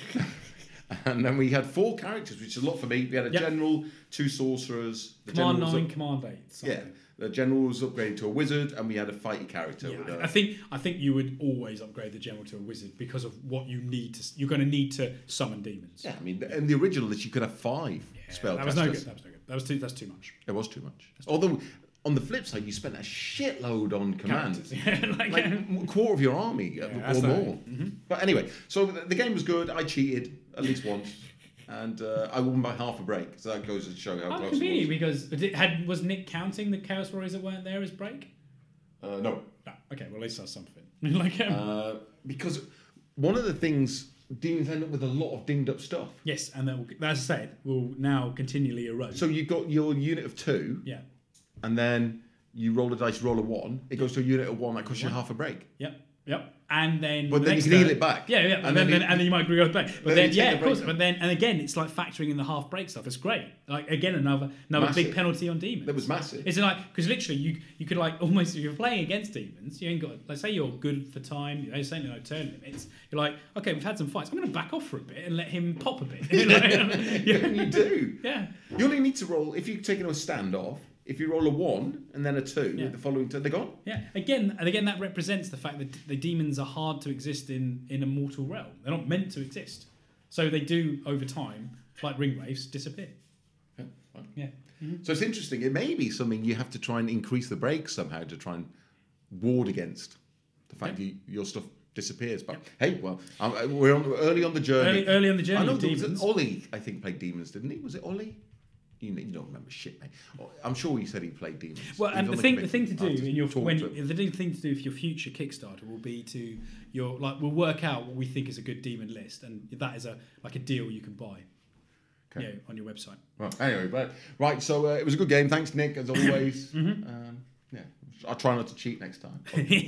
And then we had four characters, which is a lot for me. We had a Yep. general, two sorcerers. The Command general was nine, up- command eight. yeah, something. the general was upgraded to a wizard, and we had a fighty character. Yeah, with I- a, I think I think you would always upgrade the general to a wizard because of what you need to. You're going to need to summon demons. yeah, I mean, in the original list, you could have five Yeah, spell that was no good. casters. That was no good. That was too. That's too much. It was too much. Although, on the flip side, you spent a shitload on command. Characters. Yeah, like, Like a quarter of your army uh, Yeah, that's or the- more. But anyway, so the the game was good. I cheated at least once, and uh, I won by half a break. So that goes to show how oh, close convenient it because but it had was Nick counting the Chaos Warriors that weren't there as break? was. Uh, no, No. Okay, well at least that's something. like um, uh, because one of the things demons end up with a lot of dinged up stuff. yes, and that will, as I said, will now continually erode. So you've got your unit of two, yeah, and then you roll a dice, roll a one. It goes to a unit of one that costs you half a break. yep, yep. And then But the then you next can heal turn- it back. Yeah, yeah. And, And then, then then, you- and then you might go back. But then then, you take yeah, a of course. break. But then, and again, it's like factoring in the half break stuff. It's great. Like again, another another big Massive. penalty on demons. That was massive. It's like because literally you you could like almost if you're playing against demons, you ain't got like say you're good for time. You know, saying no turn limits. You're like, okay, we've had some fights. I'm going to back off for a bit and let him pop a bit. Like, Yeah, you do. yeah. You only need to roll if you're taking a standoff. If you roll a one and then a two, Yeah. the following turn they're gone. Yeah, again, and again, that represents the fact that the demons are hard to exist in in a mortal realm. They're not meant to exist, so they do over time, like ring waves, disappear. Yeah, fine. Yeah, So it's interesting. It may be something you have to try and increase the breaks somehow to try and ward against the fact Yeah. that your stuff disappears. But hey, well, um, uh, we're on, early on the journey. early, early on the journey. I know of there was an demons. Ollie, I think, played demons, didn't he? Was it Ollie? You, you don't remember shit, mate. Oh, I'm sure he said he played demons. Well, He and was the on thing, the thing to committee. do I'll in your talk when to him. the thing to do for your future Kickstarter will be to your like we'll work out what we think is a good demon list, and that is a like a deal you can buy. Okay. Yeah, on your website. Well, anyway, but right. So uh, it was a good game. Thanks, Nick, as always. Mm-hmm. um, yeah, I'll try not to cheat next time.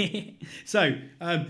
so, um,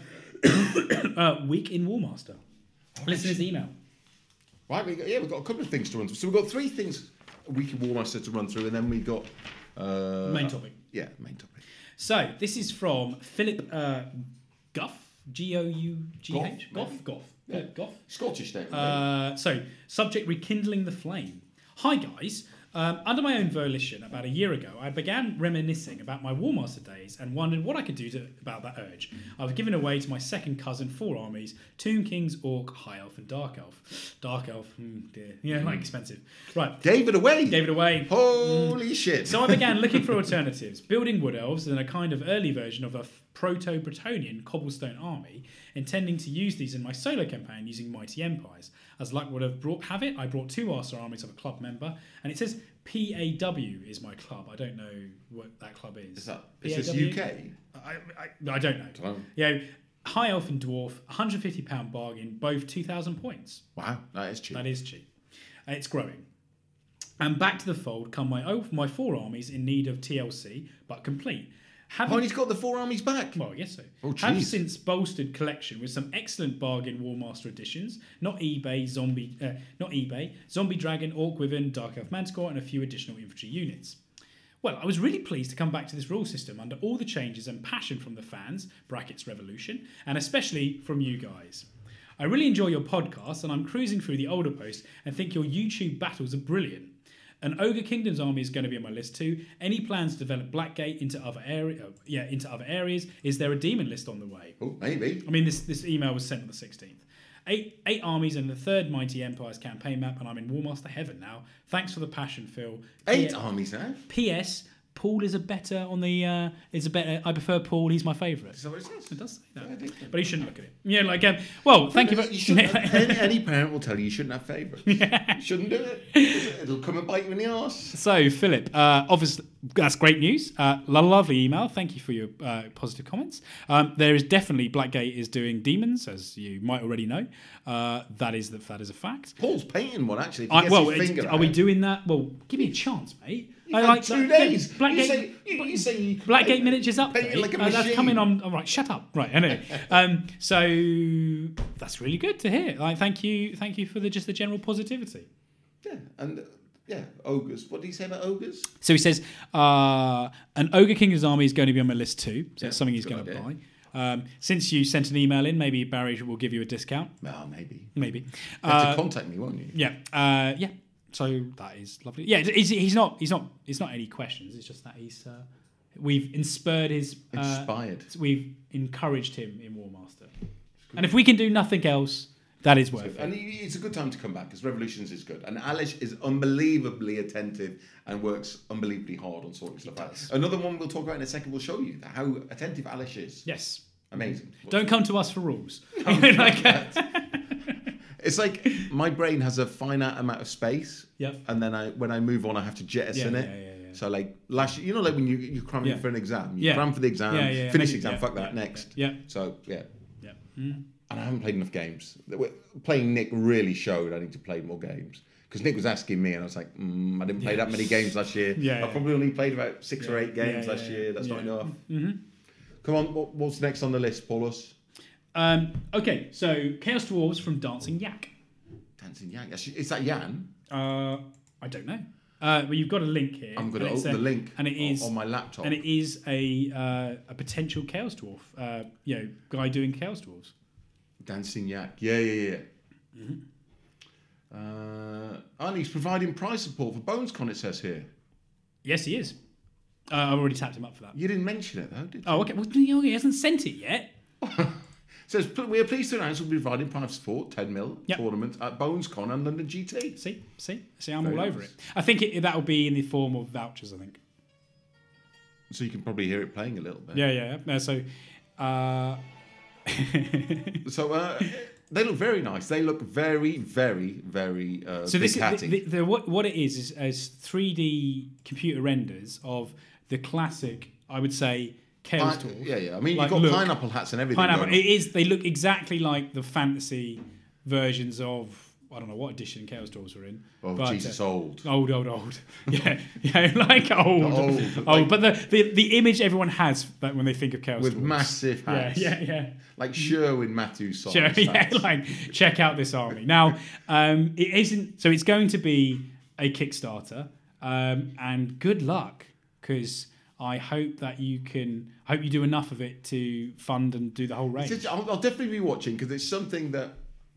uh, week in Warmaster. Listeners' email. Right, we got, yeah, we've got a couple of things to run through. So we've got three things a week in Warmaster to run through, and then we've got uh, Main topic. Yeah, main topic. So this is from Philip uh, Guff, G O U G H, Goff, Goff, Goff, Yeah. Philip Goff. Scottish name. Uh, so subject: rekindling the flame. Hi guys. Um, under my own volition, about a year ago, I began reminiscing about my Warmaster days and wondered what I could do to, about that urge. I've given away to my second cousin four armies: Tomb Kings, Orc, High Elf, and Dark Elf. Dark Elf, hmm, dear, yeah, like expensive. Right, David away. gave it away. Holy shit! So I began looking for alternatives, building wood elves and a kind of early version of a f- proto-Bretonian cobblestone army, intending to use these in my solo campaign using Mighty Empires. As luck would have brought have it, I brought two Arthur armies of a club member, and it says P A W is my club. I don't know what that club is. is that is this P A W? U K? I, I, I don't know. Oh. Yeah, High Elf and Dwarf, one hundred fifty pound bargain, both two thousand points. Wow, that is cheap. That is cheap. And it's growing. And back to the fold come my oh, my four armies in need of T L C, but complete. Having, Oh, and he's got the four armies back. well, yes, so. Oh, Have jeez. since bolstered collection with some excellent bargain Warmaster editions. Not eBay, zombie, uh, not eBay, Zombie Dragon, Orc Wyvern, Dark Elf Manticore, and a few additional infantry units. Well, I was really pleased to come back to this rule system under all the changes and passion from the fans, brackets revolution, and especially from you guys. I really enjoy your podcast, and I'm cruising through the older posts and think your YouTube battles are brilliant. An Ogre Kingdoms army is going to be on my list too. Any plans to develop Blackgate into other area? Uh, yeah, into other areas? Is there a demon list on the way? Oh, maybe. I mean, this this email was sent on the sixteenth. Eight eight armies and the third Mighty Empires campaign map, and I'm in Warmaster heaven now. Thanks for the passion, Phil. Eight P- armies now. P S. Paul is a better on the. Uh, is a better. I prefer Paul. He's my favourite. Is that what it says? It does say that, Yeah, I think so. but he shouldn't look at it. Yeah, like um, well, thank you for. You shouldn't have- any, any parent will tell you you shouldn't have favourites. You shouldn't do it. It'll come and bite you in the arse. So, Philip, uh, obviously, that's great news. Uh, lo- lovely email. Thank you for your uh, positive comments. Um, there is definitely Blackgate is doing demons, as you might already know. Uh, that is the, that is a fact. Paul's painting one actually. If he I, gets well, his it's- finger are we out. doing that? Well, give me a chance, mate. You've I had like two that- days. Blackgate, You say you, you say you Blackgate paint- miniatures up. paint it mate. like a Uh, that's machine. coming on. All right, shut up. Right, anyway. um, so that's really good to hear. Like, thank you, thank you for the just the general positivity. Yeah, and uh, yeah, ogres. What did he say about ogres? So he says, uh, an Ogre Kingdom's army is going to be on my list too. So Yeah, it's something he's good going to idea. buy. Um, since you sent an email in, maybe Barry will give you a discount. Well, maybe. Maybe. You have Uh, to contact me, won't you? yeah. Uh, yeah. So that is lovely. Yeah. He's, he's not. He's not. It's not any questions. It's just that he's. Uh, we've inspired his. Uh, Inspired. We've encouraged him in Warmaster. And if we can do nothing else, that is worth it. And he- it's a good time to come back because Revolutions is good. And Alish is unbelievably attentive and works unbelievably hard on sorting stuff out. does. Another one we'll talk about in a second will show you how attentive Alish is. Yes. Amazing. Don't come to us for rules. Like, uh, It's like my brain has a finite amount of space. Yep. And then I, when I move on, I have to jettison Yeah, it. yeah, yeah, yeah. So like last, you know, like when you you cram Yeah. in for an exam, you Yeah. cram for the exam, Yeah, yeah, finish yeah. the exam, Yeah, fuck that, yeah, next. yeah. So yeah. yeah. Mm. And I haven't played enough games. Playing Nick really showed I need to play more games. Because Nick was asking me, and I was like, mm, I didn't play Yeah. that many games last year. Yeah, I yeah. probably only played about six or Yeah. eight games Yeah, last yeah, year. That's yeah. not enough. Mm-hmm. Come on, what, what's next on the list, Paulus? Um, okay, so Chaos Dwarves from Dancing Yak. Dancing Yak. Is that Jan? Uh, I don't know. Uh, well, you've got a link here. I'm going to and it's open a- the link and it on- is on my laptop. and it is a uh, a potential Chaos Dwarf. Uh, you know, guy doing Chaos Dwarves. Dancing Yak. Yeah, yeah, yeah. Mm-hmm. Uh, and he's providing prize support for BonesCon, it says here. Yes, he is. Uh, I've already tapped him up for that. You didn't mention it, though, did you? Oh, okay. Well, no, he hasn't sent it yet. Says, we are pleased to announce we'll be providing prize support, ten mil Yep. tournament at BonesCon and London G T. See, see, see. I'm Very all over nice. it. I think it, that will be in the form of vouchers. I think. So you can probably hear it playing a little bit. Yeah, yeah. yeah. Uh, so. Uh, So uh, they look very nice. They look very, very, very uh, So big this is hatty. the, the, the, what what it is is as three D computer renders of the classic, I would say, Chaos Pi- Dwarf. yeah, yeah. I mean, Like, you've got look, pineapple hats and everything. Pineapple. going It is. They look exactly like the fantasy versions of I don't know what edition Chaos Dwarves were in. on. Oh, but, Jesus, uh, old. Old, old, old. Yeah, yeah, like old, Old, old. like- but the, the the image everyone has that when they think of Chaos With Dwarves. massive Yeah, hats. yeah, yeah. Like Sherwin Matthews size Sure, yeah, hats. like check out this army. Now, um, it isn't. So it's going to be a Kickstarter, um, and good luck because I hope that you can. I hope you do enough of it to fund and do the whole range. It's- I'll, I'll definitely be watching because it's something that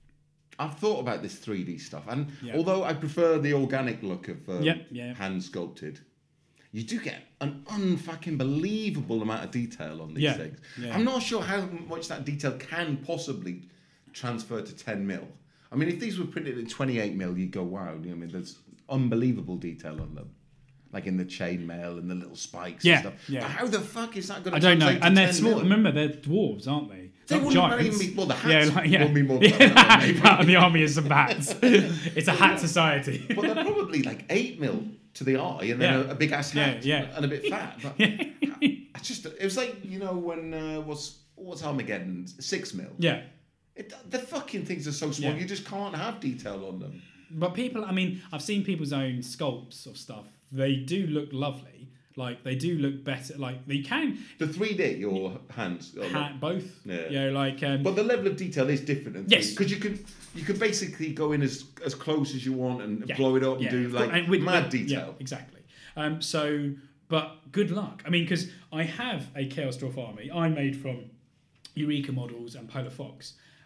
I've thought about this three D stuff, and Yeah. although I prefer the organic look of um, Yeah, yeah. hand sculpted, you do get an unfucking believable amount of detail on these Yeah, things. yeah. I'm not sure how much that detail can possibly transfer to ten mil. I mean, if these were printed in twenty-eight mil, you'd go, wow. You know, I mean, there's unbelievable detail on them. Like in the chainmail and the little spikes Yeah, and stuff. yeah. But how the fuck is that going to I don't know, translate to and they're ten small. mil? Remember, they're dwarves, aren't they? They Not wouldn't giants. really be- well, the hats yeah, like, yeah. would be more Yeah, clever than maybe. part of the army is some hats. It's a hat society. But they're probably like eight mil to the eye, and then Yeah. a, a big ass Yeah, hat, yeah. and a bit fat. But it's just, it was like, you know, when uh, what's what's Armageddon? Six mil. Yeah. It, the fucking things are so small, Yeah. you just can't have detail on them. But people, I mean, I've seen people's own sculpts of stuff. They do look lovely. Like, they do look better. Like, they can The three D or hands, or hat both. Yeah. You know, like... Um, but the level of detail is different. in Yes. because you can you can basically go in as as close as you want and yeah, blow it up yeah, and do of course, like and with- mad with- detail. Yeah, exactly. Um, so, but good luck. I mean, because I have a Chaos Dwarf army I made from Eureka models and Polar Fox.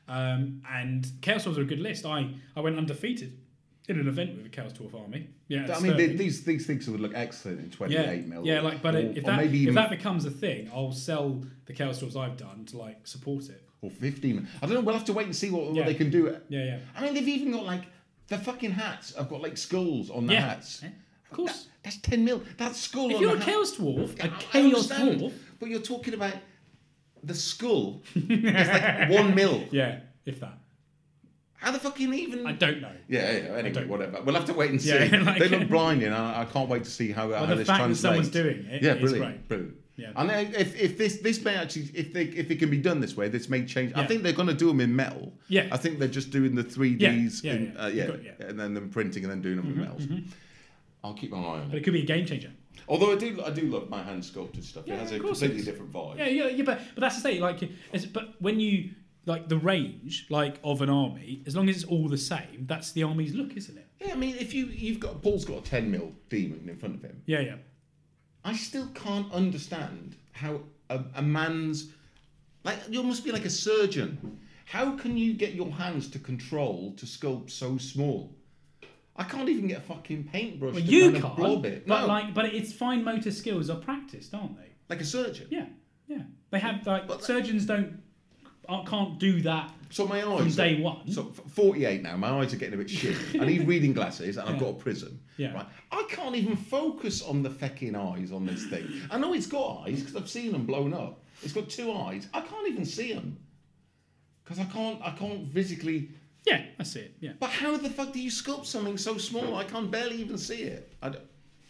Um, and Chaos Dwarfs are a good list. I, I went undefeated in an event with a Chaos Dwarf army. Yeah, I mean, they, these these things would look excellent in twenty-eight yeah, mil. yeah, like, but or, if or that maybe if even that becomes a thing, I'll sell the Chaos Dwarfs I've done to like support it. or fifteen. I don't know. We'll have to wait and see what, Yeah. what they can do. Yeah, yeah, I mean, they've even got like the fucking hats. I've got like skulls on the yeah. hats. Yeah, of course. That, that's ten mil. That's skull if on you're the a hat. Chaos Dwarf, a I Chaos understand, Dwarf, but you're talking about the skull. It's like one mil. yeah, if that. How the fucking even? I don't know. Yeah, yeah. Anyway, don't- whatever. We'll have to wait and see. Yeah, like- they look blinding. I, I can't wait to see how, how the this fact that translates. someone's doing it yeah, is brilliant, great. brilliant. Yeah. And uh, if, if this this may actually if they if it can be done this way, this may change. I Yeah. think they're going to do them in metal. Yeah. I think they're just doing the three Ds. Yeah, yeah, in, yeah. Uh, yeah, You've got- yeah. and then them printing and then doing them in metals. I'll keep my eye on But it. it could be a game changer. Although I do I do love my hand sculpted stuff. Yeah, it has of a course completely it is. different vibe. Yeah, yeah, yeah, but but that's the thing. Like, it's, but when you like the range, like of an army, as long as it's all the same, that's the army's look, isn't it? Yeah, I mean, if you you've got Paul's got a ten mil demon in front of him. Yeah, yeah. I still can't understand how a, a man's like you must be like a surgeon. How can you get your hands to control to sculpt so small? I can't even get a fucking paintbrush Well, to you kind of can't. blob it. But No, like, but it's fine motor skills are practiced, aren't they? like a surgeon. Yeah, yeah. They have like But- surgeons don't aren't- can't do that So my eyes from are- day one. So f- forty-eight now, my eyes are getting a bit shit. I need reading glasses and I've Yeah. got a prism. Yeah. Right? I can't even focus on the fecking eyes on this thing. I know it's got eyes because I've seen them blown up. It's got two eyes. I can't even see them because I can't. I can't physically. Yeah, I see it. Yeah. But how the fuck do you sculpt something so small? I can barely even see it. I don't,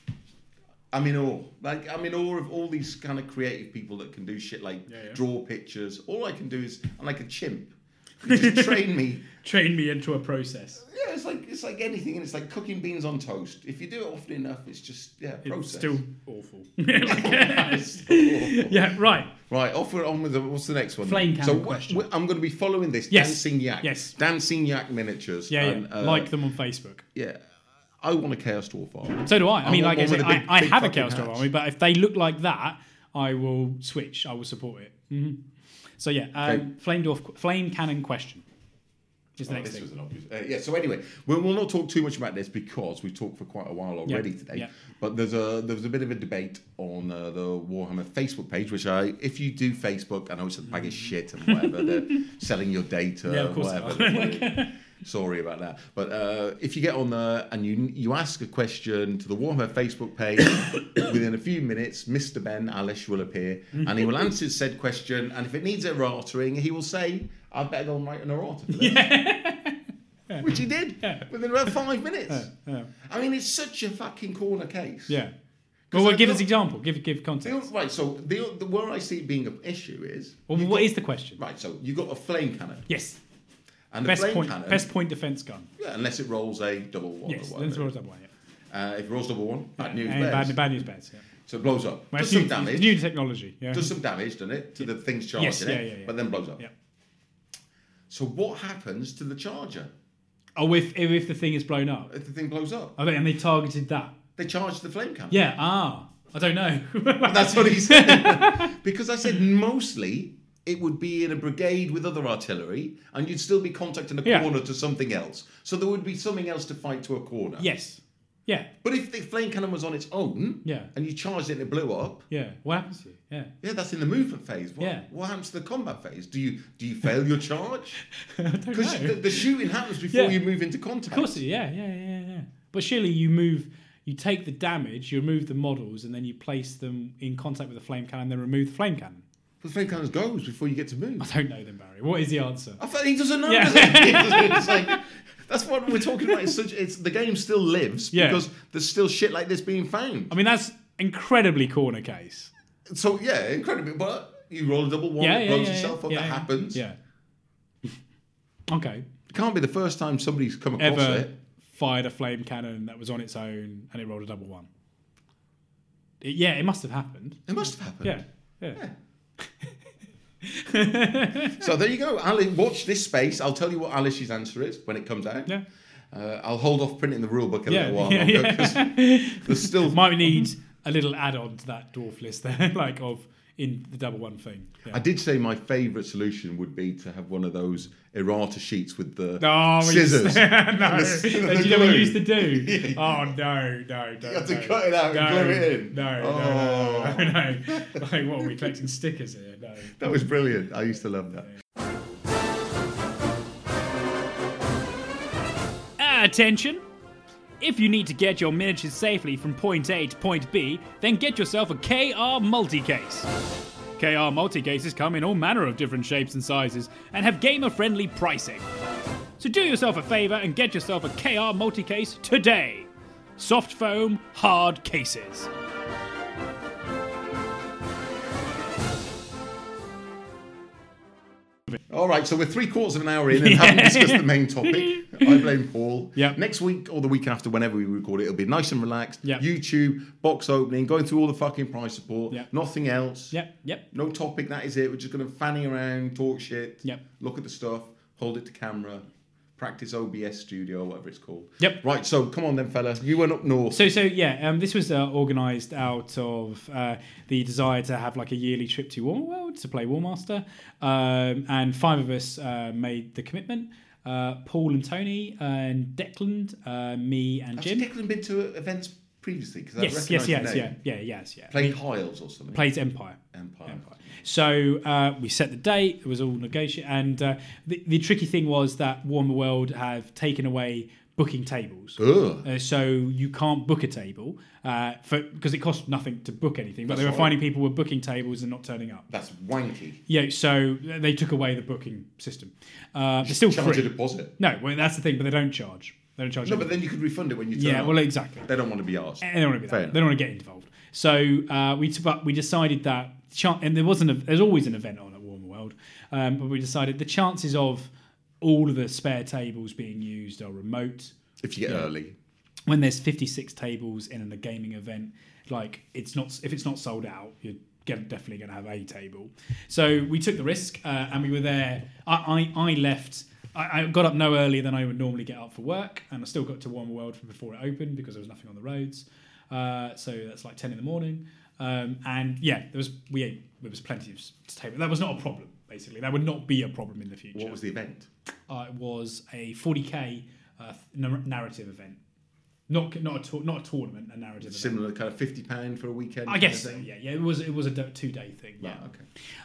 I'm in awe. Like I'm in awe of all these kind of creative people that can do shit like Yeah, yeah. draw pictures. All I can do is I'm like a chimp. You just train me. Train me into a process. Yeah, it's like it's like anything, and it's like cooking beans on toast. If you do it often enough, it's just yeah, process. It's still awful. It's still awful. Yeah, right. Right, off with on with the, what's the next one? Flame So cannon wh- question. wh- I'm going to be following this Yes. Dancing Yak. Yes. Dancing Yak miniatures. Yeah, yeah. and, uh, like them on Facebook. Yeah, I want a Chaos Dwarf army. So do I. I I mean, want like I one said, with a I, big- I big have a fucking Chaos Dwarf hats. army, but if they look like that, I will switch. I will support it. hmm So yeah, um, Okay. flame dwarf, flame cannon question is the Oh, next this thing. was an obvious. Uh, yeah. So anyway, we'll, we'll not talk too much about this because we've talked for quite a while already Yeah, today. yeah. But there's a there was a bit of a debate on uh, the Warhammer Facebook page, which I, if you do Facebook, I know it's a bag of shit and whatever, they're selling your data, Yeah, of course whatever. they are. Sorry about that. But uh, if you get on there and you you ask a question to the Warhammer Facebook page, within a few minutes, Mister Ben Alish will appear and he will answer said question. And if it needs errataing, he will say, I better go and write an errata for this. Yeah. Which he did Yeah. within about five minutes. Yeah. I mean, it's such a fucking corner case. Yeah. Well, well I give feel- us example. Give give The, context. right, so the, the where I see it being an issue is... Well, you've what got- is the question? Right, so you've got a flame cannon. Yes. And the Best flame point. cannon... Best point defense gun. Yeah, unless it rolls a double one Yes. or Then whatever. it's double one. Yeah. Uh, if it rolls double one, bad news And bears. bad, bad news bears. Yeah. So it blows up. Well, Does it's some new, damage. it's new technology. Yeah. Does some damage, doesn't it? To the things charging Yes, it. yeah, yeah, yeah. But then blows up. Yeah. So what happens to the charger Oh, if if the thing is blown up. if the thing blows up? I think, and they targeted that. They charge the flame cannon. Yeah. Ah. I don't know. That's what he said. Because I said mostly it would be in a brigade with other artillery and you'd still be contacting a Yeah. corner to something else. So there would be something else to fight to a corner. Yes. Yeah. But if the flame cannon was on its own Yeah. and you charged it and it blew up, Yeah. What happens to you? Yeah. yeah, that's in the movement phase. What, Yeah. what happens to the combat phase? Do you do you fail your charge? I don't Because know. the, the shooting happens before Yeah. you move into contact. Of course, yeah, yeah, yeah, yeah. But surely you move, you take the damage, you remove the models, and then you place them in contact with the flame cannon, then remove the flame cannon. The flame cannon goes before you get to move. I don't know then, Barry. What is the answer? I thought he doesn't know. Yeah. Does he? He doesn't- it's like, that's what we're talking about. It's such, it's, the game still lives Yeah. because there's still shit like this being found. I mean, that's incredibly corner case. So yeah, incredible. But you roll a double one, Yeah, it yeah, blows yeah, yourself yeah, up. yeah, that yeah. happens. Yeah. Okay. It can't be the first time somebody's come across Ever it. fired a flame cannon that was on its own and it rolled a double one? It, yeah, it must have happened. It must have happened. Yeah. Yeah. So there you go. Ali, watch this space. I'll tell you what Alish's answer is when it comes out. Yeah. Uh, I'll hold off printing the rule book a Yeah. little while yeah, longer because yeah. there's still Might need a little add-on to that dwarf list there, like of in the double one thing. Yeah. I did say my favourite solution would be to have one of those errata sheets with the Oh, scissors. no, the- do the you know what glue. you used to do? Oh no, no, no. You have to no. cut it out no, and glue it in. No, Oh. no, no, no, no. Like, what are we collecting stickers here? No. That was brilliant. I used to love that. Attention! If you need to get your miniatures safely from point A to point B, then get yourself a K R multi-case. K R multi-cases come in all manner of different shapes and sizes and have gamer-friendly pricing. So do yourself a favour and get yourself a K R multi-case today. Soft foam, hard cases. All right, so we're three quarters of an hour in and haven't discussed the main topic. I blame Paul. Yep. Next week or the week after, whenever we record it, it'll be nice and relaxed. Yep. YouTube, box opening, going through all the fucking price support. Yep. Nothing else. Yep, yep. No topic, that is it. We're just going to fanny around, talk shit, Yep. look at the stuff, hold it to camera, practice O B S Studio, whatever it's called. Yep. Right, so come on then, fella. You went up north. So, so yeah, um, this was uh, organised out of uh, the desire to have like a yearly trip to Warworld to play Warmaster, um, and five of us uh, made the commitment. Uh, Paul and Tony and Declan, uh, me and Have Jim. Declan been to events previously? Because Yes, yes, yes, yeah, yeah, yes, yeah. Playing Hiles or something. Plays Empire. Empire. Empire. So uh, we set the date. It was all negotiated, and uh, the, the tricky thing was that Warmer World have taken away booking tables. Ugh. Uh, so you can't book a table uh, for because it costs nothing to book anything. But That's they were right. finding people were booking tables and not turning up. That's wanky. Yeah, so they took away the booking system. Uh, they're still Charge free. a deposit. No, well, that's the thing, but they don't charge. They don't charge. No, anything. but then you could refund it when you turn Yeah, up. well, exactly. They don't want to be asked. They don't want to be Fair that. enough. They don't want to get involved. So uh, we, but we decided that, chan- and there wasn't. A, there's always an event on at Warmer World, um, but we decided the chances of all of the spare tables being used are remote. If you get early. When there's fifty-six tables in a gaming event, like it's not if it's not sold out, you're get, definitely going to have a table. So we took the risk, uh, and we were there. I I, I left. I, I got up no earlier than I would normally get up for work, and I still got to Warmer World before it opened because there was nothing on the roads. Uh, so that's like ten in the morning, um, and yeah, there was we ate, there was plenty of table. That was not a problem. Basically, that would not be a problem in the future. What was the event? Uh, it was a forty K uh, n- narrative event, not not a tour- not a tournament, a narrative event. Similar kind of fifty pound for a weekend? I kind guess of so. thing? Yeah, yeah. It was it was a d- two day thing. Yeah. Right, okay.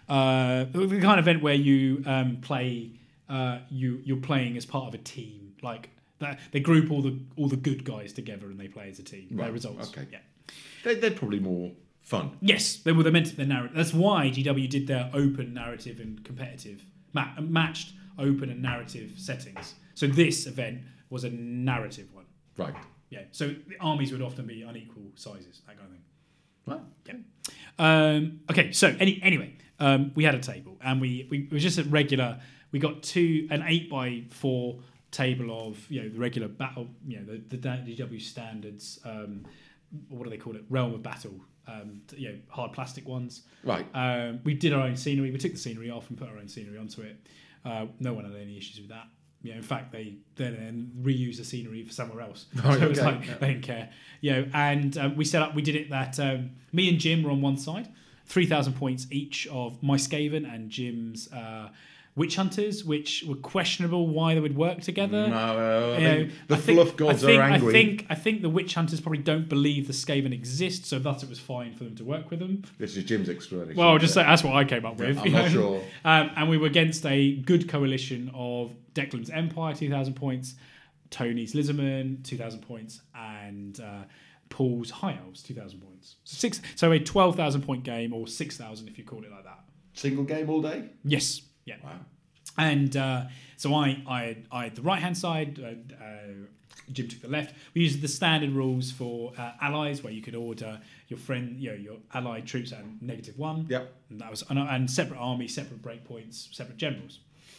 Uh, the kind of event where you um, play, uh, you you're playing as part of a team. Like that, they group all the all the good guys together and they play as a team. Their Right, results. okay. Yeah. They're, they're probably more fun. Yes, they were. They meant the narrative. That's why G W did their open narrative and competitive ma- matched open and narrative settings. So this event was a narrative one. Right. Yeah. So the armies would often be unequal sizes, that kind of thing. Right. Yeah. Um, okay. So any anyway, um, we had a table, and we, we it was just a regular. We got two an eight by four table of you know the regular battle, you know the the G W standards. Um, what do they call it? Realm of Battle. Um, you know, hard plastic ones. Right. Um, we did our own scenery. We took the scenery off and put our own scenery onto it. Uh, no one had any issues with that. You know, in fact, they then reused the scenery for somewhere else. Right, so it was okay. like they didn't care. You know, and um, we set up. We did it that um, me and Jim were on one side, three thousand points each of my Skaven and Jim's uh, Witch Hunters, which were questionable why they would work together. No, uh, I You think know, the I think- fluff gods I think, are angry. I think I think the Witch Hunters probably don't believe the Skaven exist, so thus it was fine for them to work with them. This is Jim's explanation. Well, just say that's what I came up with. I'm you not know. sure. Um, and we were against a good coalition of Declan's Empire, two thousand points, Tony's Lizardman, two thousand points, and uh, Paul's High Elves, two thousand points. So, six, so a twelve thousand point game, or six thousand if you call it like that. Single game all day? Yes. Yeah. Wow. And uh, so I, I, I had the right hand side. Uh, uh, Jim took the left. We used the standard rules for uh, allies, where you could order your friend, you know, your allied troops at negative one. Yep. And that was and, and separate army, separate breakpoints, separate generals.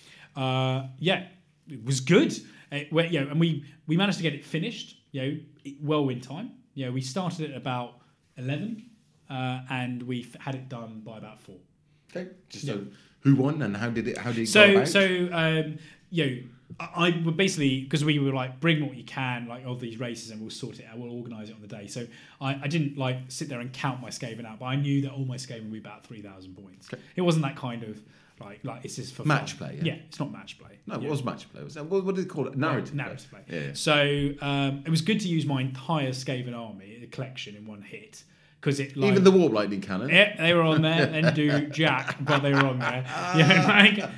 Uh, yeah, it was good. It, where, you know, and we we managed to get it finished. You know, it- well in time. You know, we started at about eleven, uh, and we f- had it done by about four. Okay. Just Yeah. so, who won and how did it? How did it go So, about? so um, you know, I, I would basically, because we were like, bring what you can, like all these races, and we'll sort it out. We'll organise it on the day. So I, I didn't like sit there and count my Skaven out, but I knew that all my Skaven would be about three thousand points. Okay. It wasn't that kind of like like it's just for Match fun. play, yeah. Yeah, it's not match play. No, it yeah. was match play. Was that, what, what did they call it? Narrative. narrative play. play. Yeah. So um, it was good to use my entire Skaven army, a collection in one hit, because it like, Even the warp lightning cannon. yeah, they were on there. They didn't do jack, but they were on there. Yeah, like, and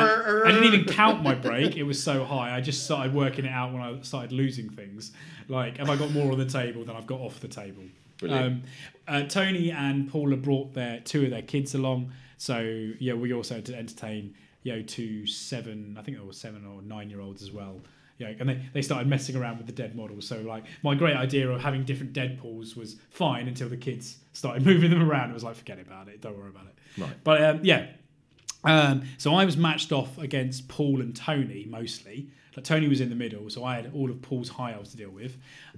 I didn't even count my break. It was so high. I just started working it out when I started losing things. Like, have I got more on the table than I've got off the table? Brilliant. Um, uh, Tony and Paula brought their two of their kids along. So yeah, we also had to entertain you know two seven, I think there were seven or nine year olds as well. Yeah, and they, they started messing around with the dead models. So like my great idea of having different Deadpools was fine until the kids started moving them around. It was like, forget about it, don't worry about it. Right. But um, yeah, um, so I was matched off against Paul and Tony mostly. Like Tony was in the middle, so I had all of Paul's high elves to deal with,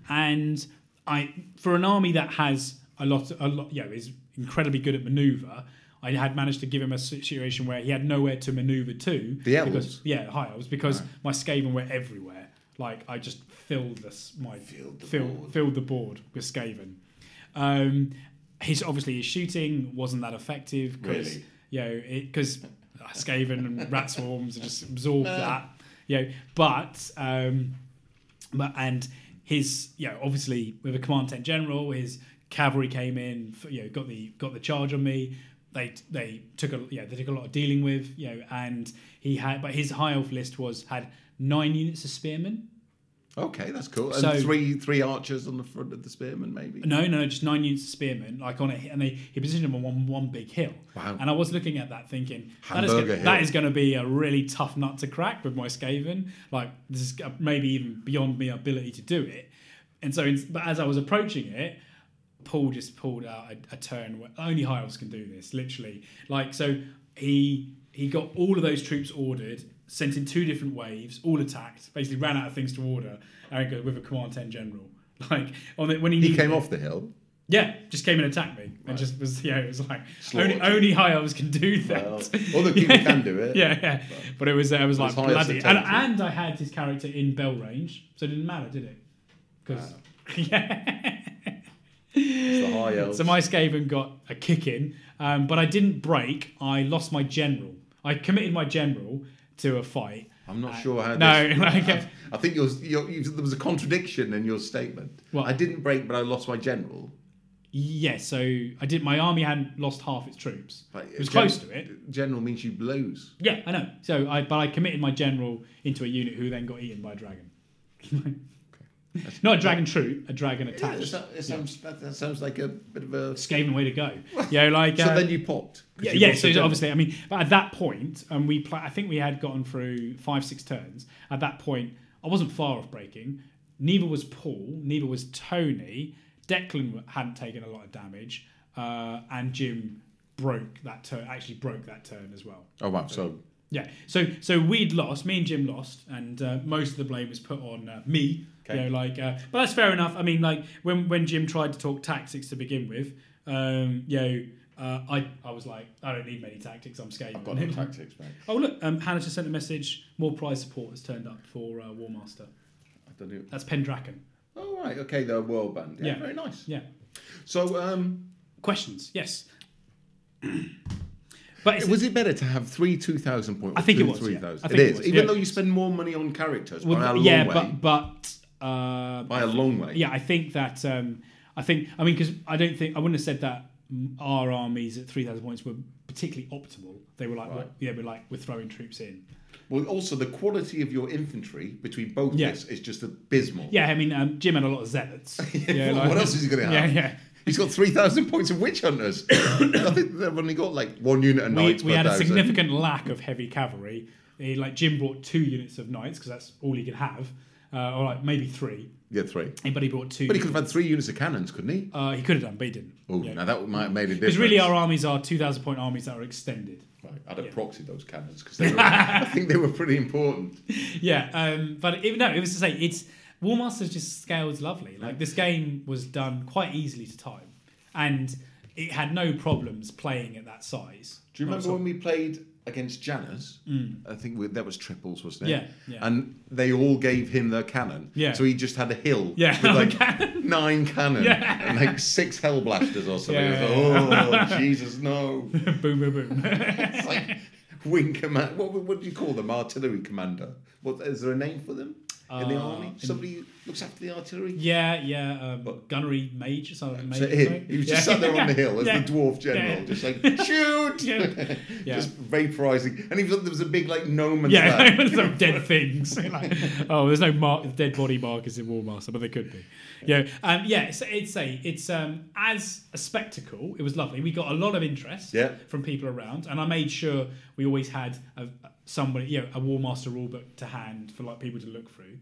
and I for an army that has a lot, a lot, you know, is incredibly good at manoeuvre. I had managed to give him a situation where he had nowhere to manoeuvre to. The elves? Because, yeah, high elves, because Right. my Skaven were everywhere. Like, I just filled this, my Filled the fill, board. filled the board with Skaven. Um, his obviously his shooting wasn't that effective because Really? you know because Skaven and rat swarms just absorbed that. You know, but um, but and his you know obviously with a command tent general, his cavalry came in, you know, got the got the charge on me. They they took a yeah they took a lot of dealing with, you know, and he had but his high elf list was had nine units of spearmen. Okay, that's cool. And So- three three archers on the front of the spearmen, maybe. No, no, just nine units of spearmen, like on it, and they he positioned them on one one big hill. Wow. And I was looking at that, thinking that is, Hamburger gonna, hill. that is going to be a really tough nut to crack with my Skaven. Like this is maybe even beyond my ability to do it. And so, in, but as I was approaching it, Paul just pulled out a, a turn where only high elves can do this, literally. Like so, he he got all of those troops ordered, sent in two different waves, all attacked. Basically, ran out of things to order, and go with a command ten general. Like on the, when he He needed came it. off the hill. Yeah, just came and attacked me, and just was yeah. It was like Slaughtered only, you. only high elves can do that. Well, other people can do it. Yeah, yeah. But it was, uh, it was like But it's bloody, highest and, attempt. and I had his character in bell range, so it didn't matter, did it? Because yeah. It's the high elves. So my Skaven got a kick in, um, but I didn't break. I lost my general. I committed my general to a fight. I'm not sure how. No, this, like, I, I think you're, you're, you, there was a contradiction in your statement. What? I didn't break, but I lost my general. yeah. So I did. My army hadn't lost half its troops. But It was gen- close to it. General means you lose. Yeah, I know. So I, but I committed my general into a unit who then got eaten by a dragon. Not a dragon troop, a dragon Yeah, it, attached. so- it sounds, that, that sounds like a bit of a. Skaven way to go. Yeah, like So uh, then you popped. 'cause yeah, you yeah. lost So your general. obviously, I mean, but at that point, and we, pla I think we had gotten through five, six turns. At that point, I wasn't far off breaking. Neither was Paul. Neither was Tony. Declan hadn't taken a lot of damage, uh, and Jim broke that turn. Actually, broke that turn as well. Oh wow! So Yeah. So so we'd lost. Me and Jim lost, and uh, most of the blame was put on uh, me. Okay. You know, like, uh, but that's fair enough. I mean, like when when Jim tried to talk tactics to begin with, um, you know, uh, I I was like, I don't need many tactics. I'm Skaven. I've got no tactics, mate. Oh look, um, Hannah just sent a message. More prize support has turned up for uh, Warmaster. I don't know. That's Pendraken. Oh right, okay, the world band. Yeah, Yeah. very nice. Yeah. So, um, Questions? Yes. But it's, was it better to have three two thousand points? I think two it was, Three yeah. thousand. I It think it is, was, even yeah. though you spend more money on characters well, by a long yeah, way. but but uh, by a long way. Yeah, I think that. Um, I think. I mean, because I don't think I wouldn't have said that our armies at three thousand points were particularly optimal. They were like, Right. well, yeah, we're like we're throwing troops in. Well, also the quality of your infantry between both Yeah. lists is just abysmal. Yeah, I mean, um, Jim had a lot of zealots. Yeah, what, what else is he going to have? Yeah, yeah. He's got three thousand points of witch hunters. I think they've only got like one unit of We, knights we per had a thousand. significant lack of heavy cavalry. He, like Jim brought two units of knights because that's all he could have, uh, or like maybe three. Yeah, three. But he brought two. But he could have had three units of cannons, couldn't he? Uh, he could have done, but he didn't. Oh, Yeah. now that might have made a difference. Because really, our armies are two thousand point armies that are extended. Right, I'd have Yeah. proxied those cannons because I think they were pretty important. Yeah, um, but it, no, it was to say it's Warmasters just scales lovely. Like this game was done quite easily to time, and it had no problems playing at that size. Do you Not remember at all. when we played against Janus. I think we, that was triples, wasn't it? Yeah, yeah. And they all gave him their cannon. Yeah. So he just had a hill Yeah, with like cannon. nine cannon Yeah. and like six hell blasters or something. Yeah, It was like, oh, Jesus, no. boom, boom, boom. It's like wing command. What, what do you call them? Artillery commander. What is there a name for them in the Uh, army? in- Somebody who looks after the artillery. yeah, yeah. Um, gunnery mage or something. Mage So or him, something. he was just Yeah. sat there on the hill as Yeah. the dwarf general, Yeah. just like shoot, Yeah. Yeah. just vaporizing. And he was, there was a big like no man's Yeah, land. some dead things. Like, oh, there's no mark, dead body markers in Warmaster, but there could be. Yeah, um, yeah. It's, it's a, it's um, as a spectacle, it was lovely. We got a lot of interest Yeah. from people around, and I made sure we always had a, somebody, you know, a Warmaster rulebook to hand for like people to look through.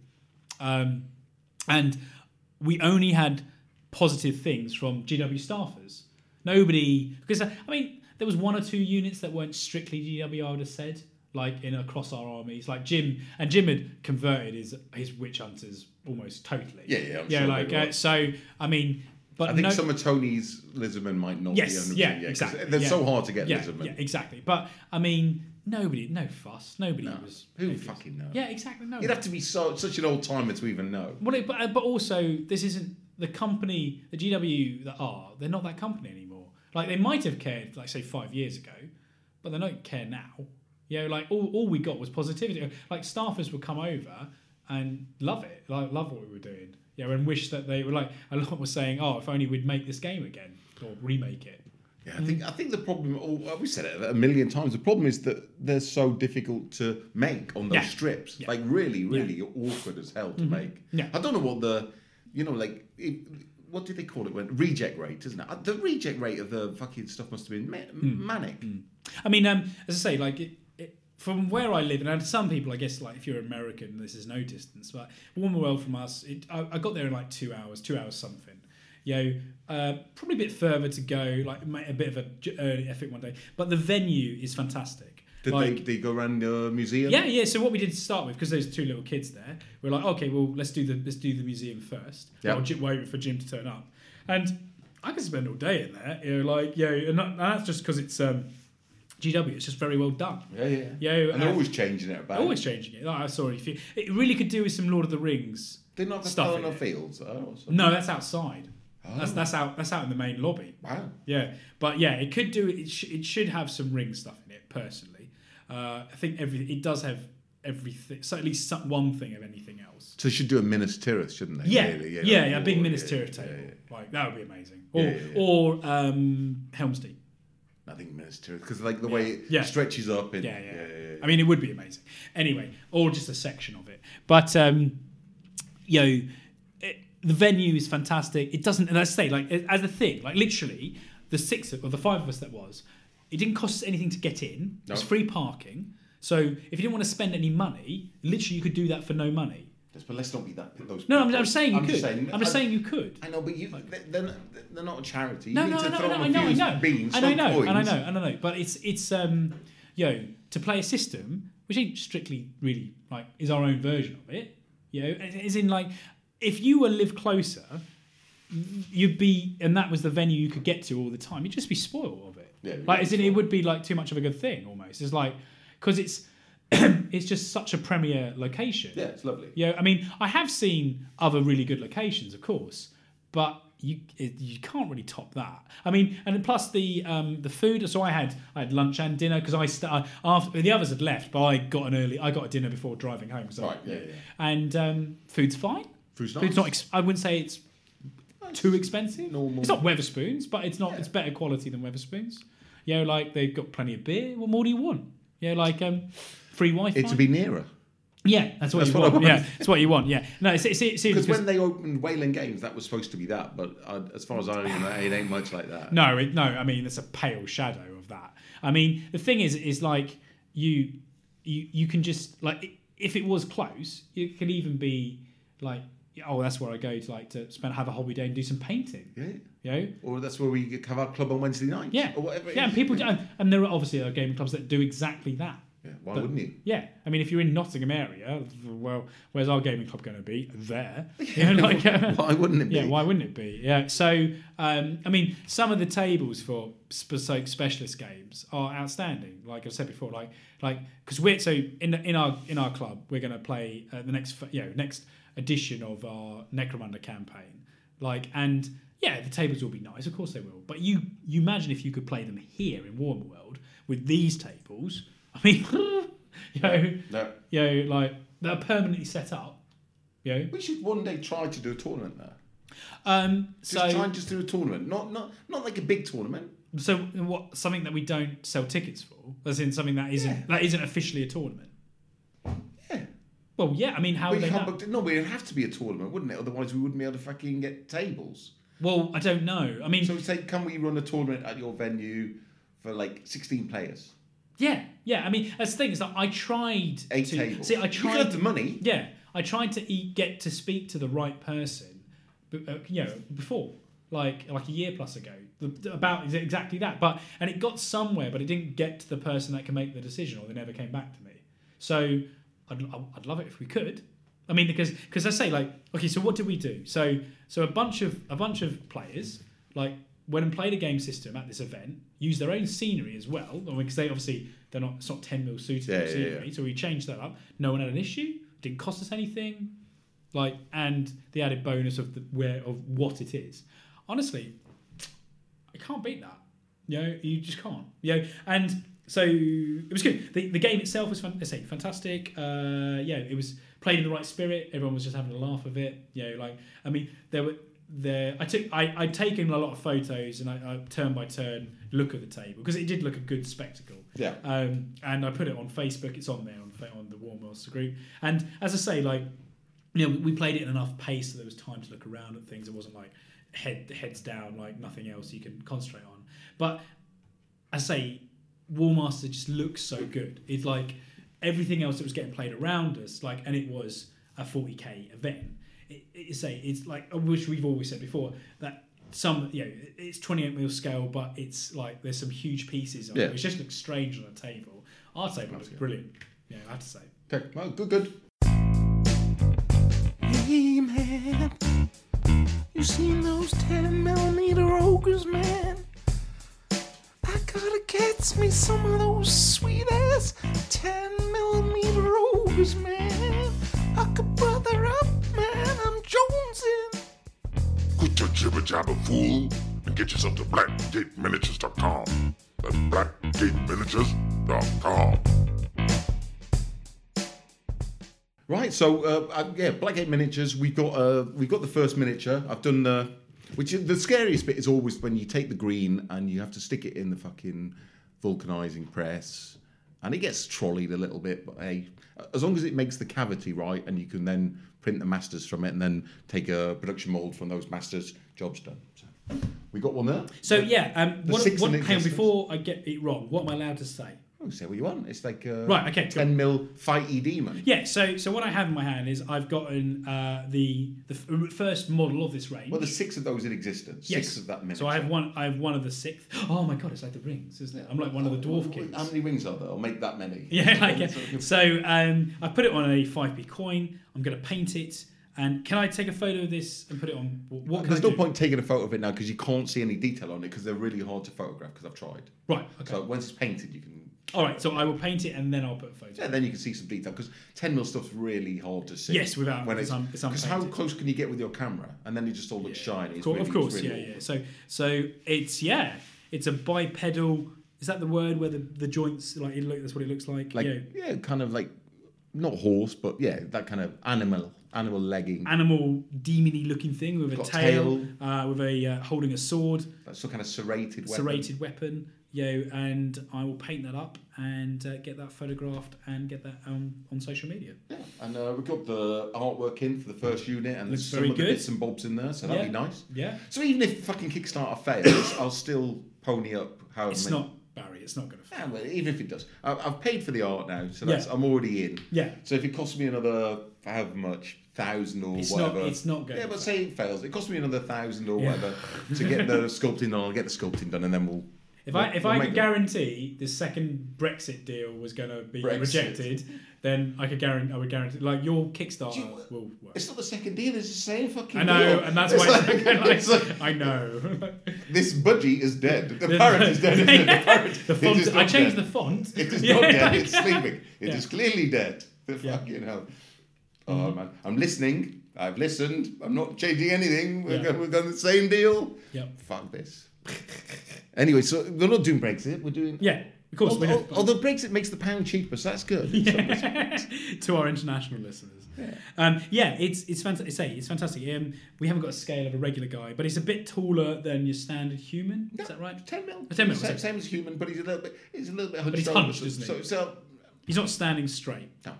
Um, and we only had positive things from G W staffers. Nobody, because I mean, there was one or two units that weren't strictly G W, I would have said, like in across our armies. Like Jim, and Jim had converted his his witch hunters almost totally. Yeah, yeah, I'm yeah. sure Like they uh, were. so, I mean, but I think no, some of Tony's Lizardmen might not yes, be one hundred percent yeah, yet, 'cause exactly. They're yeah. so hard to get yeah, Lizardmen. Yeah, exactly. But I mean, nobody, no fuss. Nobody No. was. Who nobody was- fucking knows? Yeah, exactly. No. You'd have to be so such an old timer to even know. Well, it, but, but also, this isn't the company, the G W that are, they're not that company anymore. Like, they might have cared, like, say, five years ago, but they don't care now. You know, like, all, all we got was positivity. Like, staffers would come over and love it, like, love what we were doing. You know, and wish that they were, like, a lot were saying, oh, if only we'd make this game again, or remake it. Yeah, I think I think the problem. Oh, we said it a million times. The problem is that they're so difficult to make on those Yeah. strips. Yeah. Like really, really awkward as hell to make. Yeah. I don't know what the, you know, like it, what did they call it? When reject rate, isn't it? The reject rate of the fucking stuff must have been ma- manic. I mean, um, as I say, like it, it, from where I live, and some people, I guess, like if you're American, this is no distance, but Warmer World from us, it, I, I got there in like two hours, two hours something. You know, uh, probably a bit further to go, like a bit of a j- early effort one day. But the venue is fantastic. Did like, they, they go around the museum? Yeah, yeah. So what we did to start with, because there's two little kids there, we're like, okay, well, let's do the let's do the museum first. Yeah. While Jim, waiting for Jim to turn up, and I can spend all day in there. You know, like yeah, and, not, and that's just because it's um, G W. It's just very well done. Yeah, yeah. Yeah, and they're uh, always changing it about. Always changing it. Like, I saw it. If you, it really could do with some Lord of the Rings. They're not the stuff in Pelennor it. Fields. Oh, or something. No, that's outside. That's Oh. that's out. That's out in the main lobby. Wow. Yeah, but yeah, it could do. It, sh- it should have some ring stuff in it. Personally, uh, I think every it does have everything. So at least some, one thing of anything else. So they should do a Minas Tirith, shouldn't they? Yeah, Really? yeah, like, yeah, a big or- Minas yeah, Tirith yeah, table. yeah. Like that would be amazing. Or Yeah, yeah, yeah. or um, Helm's Deep. I think Minas Tirith because like the way it Yeah. stretches up. And, Yeah, yeah. yeah, yeah, yeah. I mean, it would be amazing. Anyway, or just a section of it. But um, you know, it, the venue is fantastic. It doesn't, and I say like as a thing, like literally the six of, or the five of us that was, it didn't cost us anything to get in. It was No. free parking. So if you didn't want to spend any money, literally you could do that for no money. Yes, but let's not be that. Those No, I'm, people. I'm saying you I'm could. Just saying, I'm just I, saying you could. I know, but you, they're, not, they're not a charity. You No, need no, to I know, throw I know, them I a know, I few know. beans, and I some know, coins. and I know, and I know. But it's it's um, you know, to play a system which ain't strictly really like is our own version of it. You know, as in like if you were live closer, you'd be, and that was the venue you could get to all the time. You'd just be spoiled of it. Yeah, you'd like be as in it spoiled. would be like too much of a good thing almost. It's like because it's it's just such a premier location. Yeah, it's lovely. Yeah, I mean, I have seen other really good locations, of course, but you it, you can't really top that. I mean, and plus the um, the food. So I had I had lunch and dinner because I st- after the others had left, but I got an early. I got a dinner before driving home. So, Right, yeah, yeah. And um, food's fine. Food's Food's nice. not. Ex- I wouldn't say it's too expensive. normal. It's not Weatherspoons, but it's not. Yeah. It's better quality than Weatherspoons. You know, like they've got plenty of beer. What more do you want? You know, like um, free Wi-Fi. It to be nearer. Yeah, that's what That's you what I want. want. Yeah, that's what you want. Yeah, no, it's it's, it's Because because when they opened Wayland Games, that was supposed to be that, but uh, as far as I know, it ain't much like that. no, it, no. I mean, it's a pale shadow of that. I mean, the thing is, is like you, you, you can just like if it was close, it could even be like, oh, that's where I go to like to spend have a hobby day and do some painting. Yeah. You know. Or that's where we have our club on Wednesday nights. Yeah, Or whatever. it yeah, is. and people do, and, and there are obviously there are gaming clubs that do exactly that. Yeah, why But- wouldn't you? Yeah, I mean, if you're in Nottingham area, well, where's our gaming club going to be? There. You know, like, uh, Why wouldn't it be? yeah, why wouldn't it be? Yeah, so um, I mean, some of the tables for bespoke specialist games are outstanding. Like I said before, like like because we're so in in our in our club, we're going to play uh, the next you know next edition of our Necromunda campaign. Like and yeah, the tables will be nice, of course they will. But you you imagine if you could play them here in Warhammer World with these tables. I mean, you know, No. you know, like they're permanently set up. You know, We should one day try to do a tournament there. um, Just so try and just do a tournament, not not not like a big tournament. so what? Something that we don't sell tickets for, as in something that isn't Yeah. that isn't officially a tournament. Yeah. Well, yeah, I mean, how We would they can't know? book, no, it'd have to be a tournament, wouldn't it? Otherwise, we wouldn't be able to fucking get tables. Well, I don't know. I mean, So we say, can we run a tournament at your venue for like sixteen players? yeah, yeah. I mean, that's the thing is that I tried Eight to tables. see. I You tried could have the money. Yeah, I tried to eat, get to speak to the right person, b- uh, you know, before like like a year plus ago the- about exactly that. But and it got somewhere, but it didn't get to the person that can make the decision, or they never came back to me. So I'd, I'd love it if we could. I mean, because because I say like, okay, so what did we do? So so a bunch of a bunch of players like went and played a game system at this event, used their own scenery as well, because they obviously they're not it's not ten mil suitable Yeah, yeah, scenery. yeah. So we changed that up. No one had an issue. Didn't cost us anything. Like and the added bonus of the where of what it is. Honestly, I can't beat that. You know, you just can't. You know, and so it was good. The, the game itself was, fan- I say, fantastic. Uh, yeah, it was played in the right spirit. Everyone was just having a laugh of it. You know, like I mean, there were there. I took I I'd taken a lot of photos and I, I turn by turn look at the table because it did look a good spectacle. Yeah. Um, and I put it on Facebook. It's on there on fa- on the Warm Monster group. And as I say, like you know, we played it in enough pace so there was time to look around at things. It wasn't like head heads down, like nothing else you can concentrate on. But I say, Warmaster just looks so good. It's like everything else that was getting played around us, like, and it was a forty k event. It, it, say it's like which we've always said before that some you know it's twenty-eight mil scale, but it's like there's some huge pieces on Yeah. it. Which just looks strange on a table. Our table looks brilliant. Yeah, I have to say. Okay, well, good, good. Hey man, you seen those ten millimeter ogres, man? I gotta get me some of those sweet ass ten millimeter ogres, man. I could brother up, man. I'm jonesing. Quit your jibber jabber, fool, and get yourself to black gate miniatures dot com. That's black gate miniatures dot com. Right, so uh, uh, yeah, Blackgate Miniatures. We've got uh, we've got the first miniature. I've done the, which is, the scariest bit is always when you take the green and you have to stick it in the fucking vulcanizing press, and it gets trolleyed a little bit. But hey, as long as it makes the cavity right, and you can then print the masters from it, and then take a production mold from those masters, job's done. So we got one there. So yeah, um, The what, six what, in hang on, existence. before I get it wrong, what am I allowed to say? Oh, say what you want. It's like a Right, okay, ten mil fighty demon. Yeah, so so what I have in my hand is I've gotten uh, the the f- first model of this range. Well, there's six of those in existence. Yes. Six of that miniature. So I have one. I have one of the sixth. Oh my god, it's like the rings, isn't it? I'm like one of the dwarf kings. How many rings are there? I'll make that many. Yeah, like it. So um, I put it on a five p coin. I'm going to paint it. And can I take a photo of this and put it on? What can There's I no do? point taking a photo of it now because you can't see any detail on it because they're really hard to photograph because I've tried. Right. Okay. So once it's painted, you can. All right. So I will paint it and then I'll put a photo. Yeah, then you can see some detail because ten mil stuff's really hard to see. Yes, without- when it's it's un- it's because how unpainted. close can you get with your camera and then it just all looks shiny. It's Cool, really, of course, it's yeah, really yeah. awkward. So, so it's yeah, it's a bipedal. Is that the word where the, the joints like it look? That's what it looks like. Like yeah. yeah, kind of like not horse, but yeah, that kind of animal animal legging. Animal demony looking thing with a Got tail, tail. Uh, with a uh, holding a sword, That's some kind of serrated weapon. serrated weapon. Yeah, and I will paint that up and uh, get that photographed and get that on, on social media. Yeah, and uh, we've got the artwork in for the first unit and Looks there's some very of the good. bits and bobs in there, so that'd Yeah. be nice. Yeah, So even if fucking Kickstarter fails, I'll still pony up however it's many. not Barry. It's not going to. Yeah, well, even if it does, I- I've paid for the art now, so that's Yeah. I'm already in. Yeah. So if it costs me another however much thousand or It's not- whatever, it's not going Yeah, to but say it fails, it costs me another thousand or Yeah. whatever to get the sculpting done. I'll get the sculpting done, and then we'll. If We'll- I if we'll I make could them. guarantee the second Brexit deal was going to be Brexit. rejected, then I could guarantee I would guarantee like your Kickstarter Do you- will work. It's not the second deal, it's the same fucking I know, deal. and that's It's why like- it's like, it's like, I know. this budgie is dead. The parrot is dead. Isn't it? The parrot, The it font. is I not changed dead. the font. It is Yeah, not dead, like- it's sleeping. It Yeah. is clearly dead. The Yeah. fucking hell. Oh man, I'm listening. I've listened. I'm not changing anything. We're Yeah. going, we're going the same deal. Yep. Fuck this. Anyway, so we're not doing Brexit. We're doing. Yeah, of course. we Although, know. although Brexit makes the pound cheaper, so that's good. in some respects. To our international listeners. Yeah, um, yeah it's it's fantastic. Say it's fantastic. Um, we haven't got a scale of a regular guy, but he's a bit taller than your standard human. Is that right? Ten mil. ten mil, Same, okay. same as human, but he's a little bit. He's a little bit hunched he's over. hunched, so, isn't he? so, so He's not standing straight. no.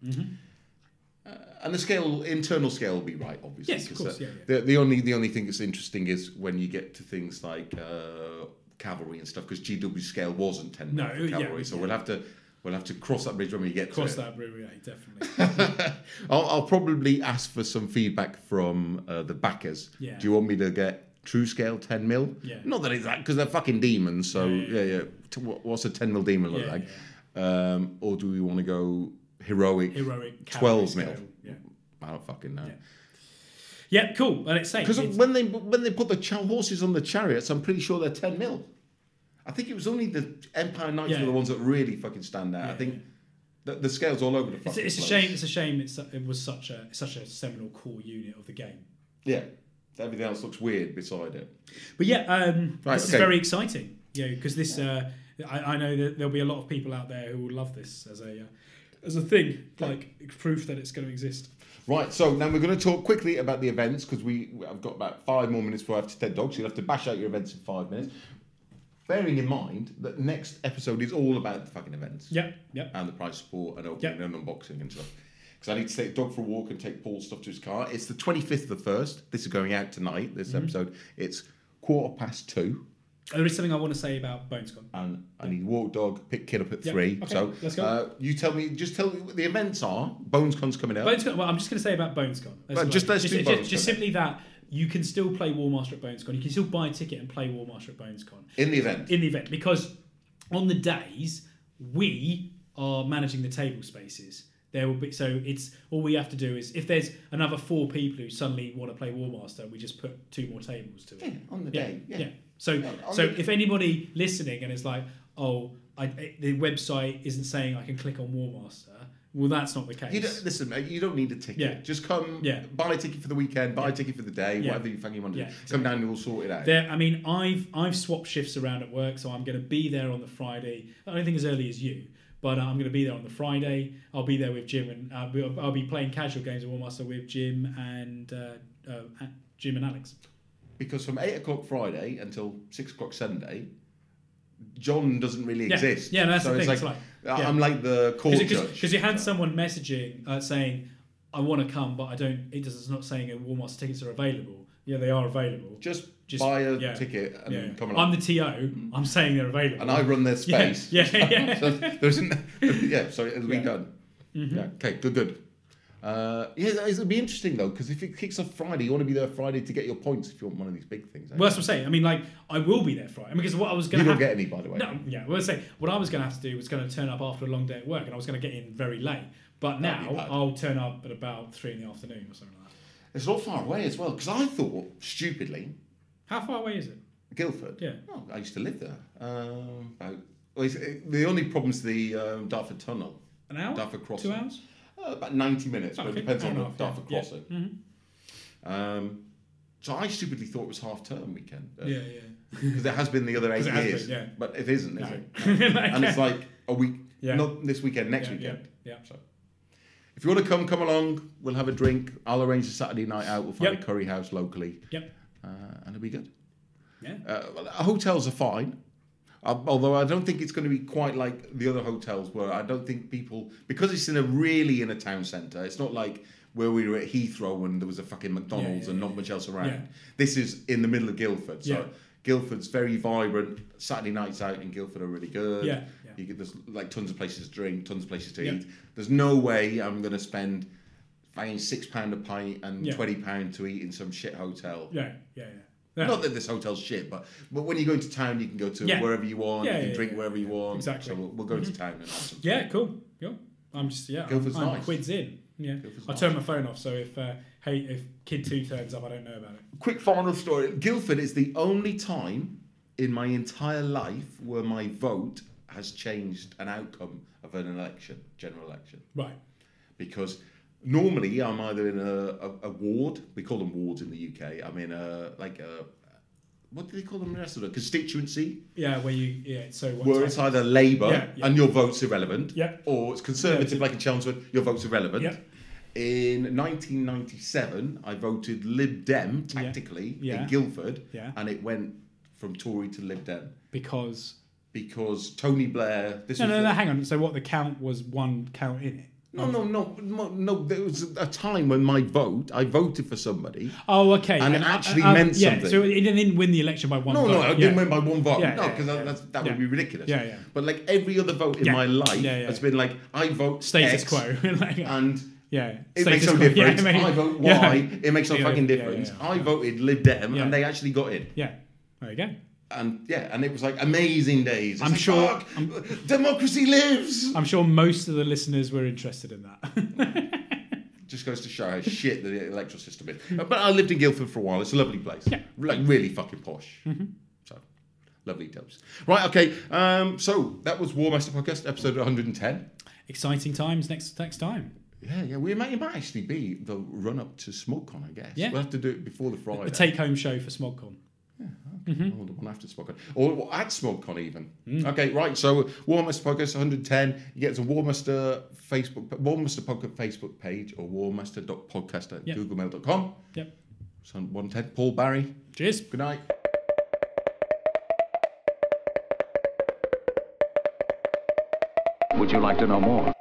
Uh, and the scale, internal scale, will be right, obviously. Yes, of 'cause, course, uh, yeah, yeah. The, the only the only thing that's interesting is when you get to things like uh, cavalry and stuff, because G W scale wasn't ten mil No, for yeah, cavalry, so yeah. we'll have to we'll have to cross that bridge when we get Cross to it. that bridge, yeah, definitely. I'll, I'll probably ask for some feedback from uh, the backers. Yeah. Do you want me to get true scale ten mil? Yeah. Not that it's that, because they're fucking demons. So Yeah, yeah, yeah, yeah. T- what- What's a ten mil demon look Yeah, like? Um, or do we want to go heroic? Heroic twelve cavalry mil. scale, yeah. I don't fucking know. Yeah. Yeah, cool. But it's safe. Because It's- when they when they put the ch- horses on the chariots, I'm pretty sure they're ten mil. I think it was only the Empire Knights Yeah. were the ones that really fucking stand out. I Yeah, think yeah. the, the scale's all over the It's, fucking it's a place. shame. It's a shame. It's it was such a such a seminal core unit of the game. Yeah. Everything else looks weird beside it. But yeah, um, Right, this is okay. very exciting. Yeah, because this uh, I, I know that there'll be a lot of people out there who will love this as a uh, as a thing, like proof that it's going to exist. Right, so now we're going to talk quickly about the events because we I've got about five more minutes before I have to TED Dog, so you'll have to bash out your events in five minutes. Bearing in mind that the next episode is all about the fucking events. Yep, yep. And the prize support and opening Yep. and unboxing and stuff. Because I need to take Dog for a walk and take Paul's stuff to his car. It's the twenty-fifth of the first. This is going out tonight, this Mm-hmm. episode. It's quarter past two. There is something I want to say about BonesCon. And I need to walk dog, pick kid up at Yep, three. okay, so let's go. Uh, you tell me, just tell me what the events are. BonesCon's coming out. BonesCon. Well, I'm just going to say about BonesCon. That's Well, like- just let's just, do just, BonesCon just then. simply that you can still play War Master at BonesCon. You can still buy a ticket and play War Master at BonesCon In the event. in the event because on the days we are managing the table spaces. There will be so it's all we have to do is if there's another four people who suddenly want to play War Master, we just put two more tables to it. Yeah, on the Yeah, day. Yeah. yeah. So, Yeah, on so the- if anybody listening and is like, "Oh, I, the website isn't saying I can click on War Master," well, that's not the case. You don't, listen, mate, you don't need a ticket. Yeah. Just come, Yeah. buy a ticket for the weekend, buy Yeah. a ticket for the day, Yeah. whatever you fucking want to Yeah, do. exactly. Come down and we'll sort it out. There, I mean, I've I've swapped shifts around at work, so I'm going to be there on the Friday. I don't think as early as you, but uh, I'm going to be there on the Friday. I'll be there with Jim, and uh, we'll- I'll be playing casual games of War Master with Jim and uh, uh, Jim and Alex. Because from eight o'clock Friday until six o'clock Sunday, John doesn't really Yeah. exist. Yeah, no, that's so the it's thing, it's like, like- yeah. I'm like the court Because judge. because you had So- someone messaging uh, saying, "I want to come, but I don't." It does. It's not saying a War Master tickets are available. Yeah, they are available. Just, Just- buy a yeah. ticket and Yeah. come I'm along. the T O. I'm saying they're available. And I run their Yeah, space. yeah, yeah. so there isn't, yeah, so it'll be Yeah. done. Mm-hmm. Yeah, okay, good, good. Uh, yeah, it'll be interesting though, because if it kicks off Friday, you want to be there Friday to get your points if you want one of these big things. Well, that's what I'm saying. I mean, like, I will be there Friday. I mean, because what I was going You to don't have get any, by the way. No, yeah. Well, let's say what I was going to have to do was going to turn up after a long day at work, and I was going to get in very late. But That'd be now bad. I'll turn up at about three in the afternoon or something like that. It's not far away as well, because I thought, stupidly, How far away is it? Guildford. Yeah. Oh, I used to live there. Um, about, well, it's, it, the only problem's the um, Dartford Tunnel. An hour? Dartford Crossing. Two hours? Uh, about ninety minutes, Oh, but okay. it depends Hour on and the a half, yeah. Dartford Yeah. Crossing. Mhm. Um, so I stupidly thought it was half term weekend. Uh, Yeah, yeah. Because it has been the other eight 'Cause it has years. been, yeah. But it isn't, is No. it? And it's like a week, Yeah. not this weekend, next Yeah, weekend. yeah, yeah. So if you want to come, come along. We'll have a drink. I'll arrange a Saturday night out. We'll find Yep. a curry house locally. Yep. Uh, and it'll be good. Yeah. Uh, well, hotels are fine. Uh, although I don't think it's going to be quite like the other hotels where I don't think people, because it's in a really in a town centre, it's not like where we were at Heathrow when there was a fucking McDonald's yeah, and yeah, not much else around. Yeah. This is in the middle of Guildford. So Yeah. Guildford's very vibrant. Saturday nights out in Guildford are really good. Yeah, yeah. You get, there's like tons of places to drink, tons of places to Yeah. eat. There's no way I'm going to spend fucking six pound a pint and Yeah. twenty pound to eat in some shit hotel. Yeah, yeah, yeah. Yeah. Not that this hotel's shit, but but when you go into town, you can go to Yeah. wherever you want. Yeah, you can yeah, drink yeah, wherever you want. exactly. So we'll, we'll go to town and have some. Yeah, cool. Cool. I'm just yeah. Guildford's I'm nice. quids in. Yeah. Guildford's I'll nice. turn my phone off. So if uh, hey if kid two turns up, I don't know about it. Quick final story. Guildford is the only time in my entire life where my vote has changed an outcome of an election, general election. Right. Because normally I'm either in a, a, a ward, we call them wards in the U K, I'm in a, like a, what do they call them in the rest of the constituency? Yeah. Where you yeah. So what Where type it's of- either Labour Yeah, yeah. and your vote's irrelevant, Yeah. or it's Conservative Yeah, like in Chelmsford, your vote's irrelevant. Yeah. In nineteen ninety-seven, I voted Lib Dem tactically Yeah. in Guildford, Yeah. and it went from Tory to Lib Dem because because Tony Blair. This no was no the- no hang on. So what the count was one count in it. No, no, no, no, no. There was a time when my vote, I voted for somebody. Oh, okay. And it uh, actually uh, meant yeah, something. So it didn't win the election by one No, vote. no, I yeah. didn't win by one vote. Yeah, no, yeah, because yeah, that, that's, that yeah. would be ridiculous. Yeah, yeah. But like every other vote in Yeah. my life Yeah, yeah. has been like, I vote Status X, quo. Like, and yeah. it Status makes no quo. Yeah, difference. it made- I vote yeah. Y, it makes no Yeah, fucking yeah, difference. yeah, yeah. I voted Lib Dem, Yeah. and they actually got in. Yeah. There you go. And yeah, and it was like amazing days. It's I'm like, sure- fuck, democracy lives. I'm sure most of the listeners were interested in that. Just goes to show how shit the electoral system is. But I lived in Guildford for a while. It's a lovely place. Yeah. Like really fucking posh. So lovely dopes. Right, okay. Um, so that was War Master Podcast, episode one hundred ten. Exciting times next next time. Yeah, yeah. We might, it might actually be the run up to SmogCon, I guess. Yeah. We'll have to do it before the Friday. The take home show for SmogCon. Or the one after SmogCon. Or at SmogCon even. Mm. Okay, right. So War Master Podcast one hundred ten. You get to War Master Facebook, War Master Podcast Facebook page or warmaster dot podcast at Yep. googlemail dot com. Yep. So one ten. Paul Barry. Cheers. Good night. Would you like to know more?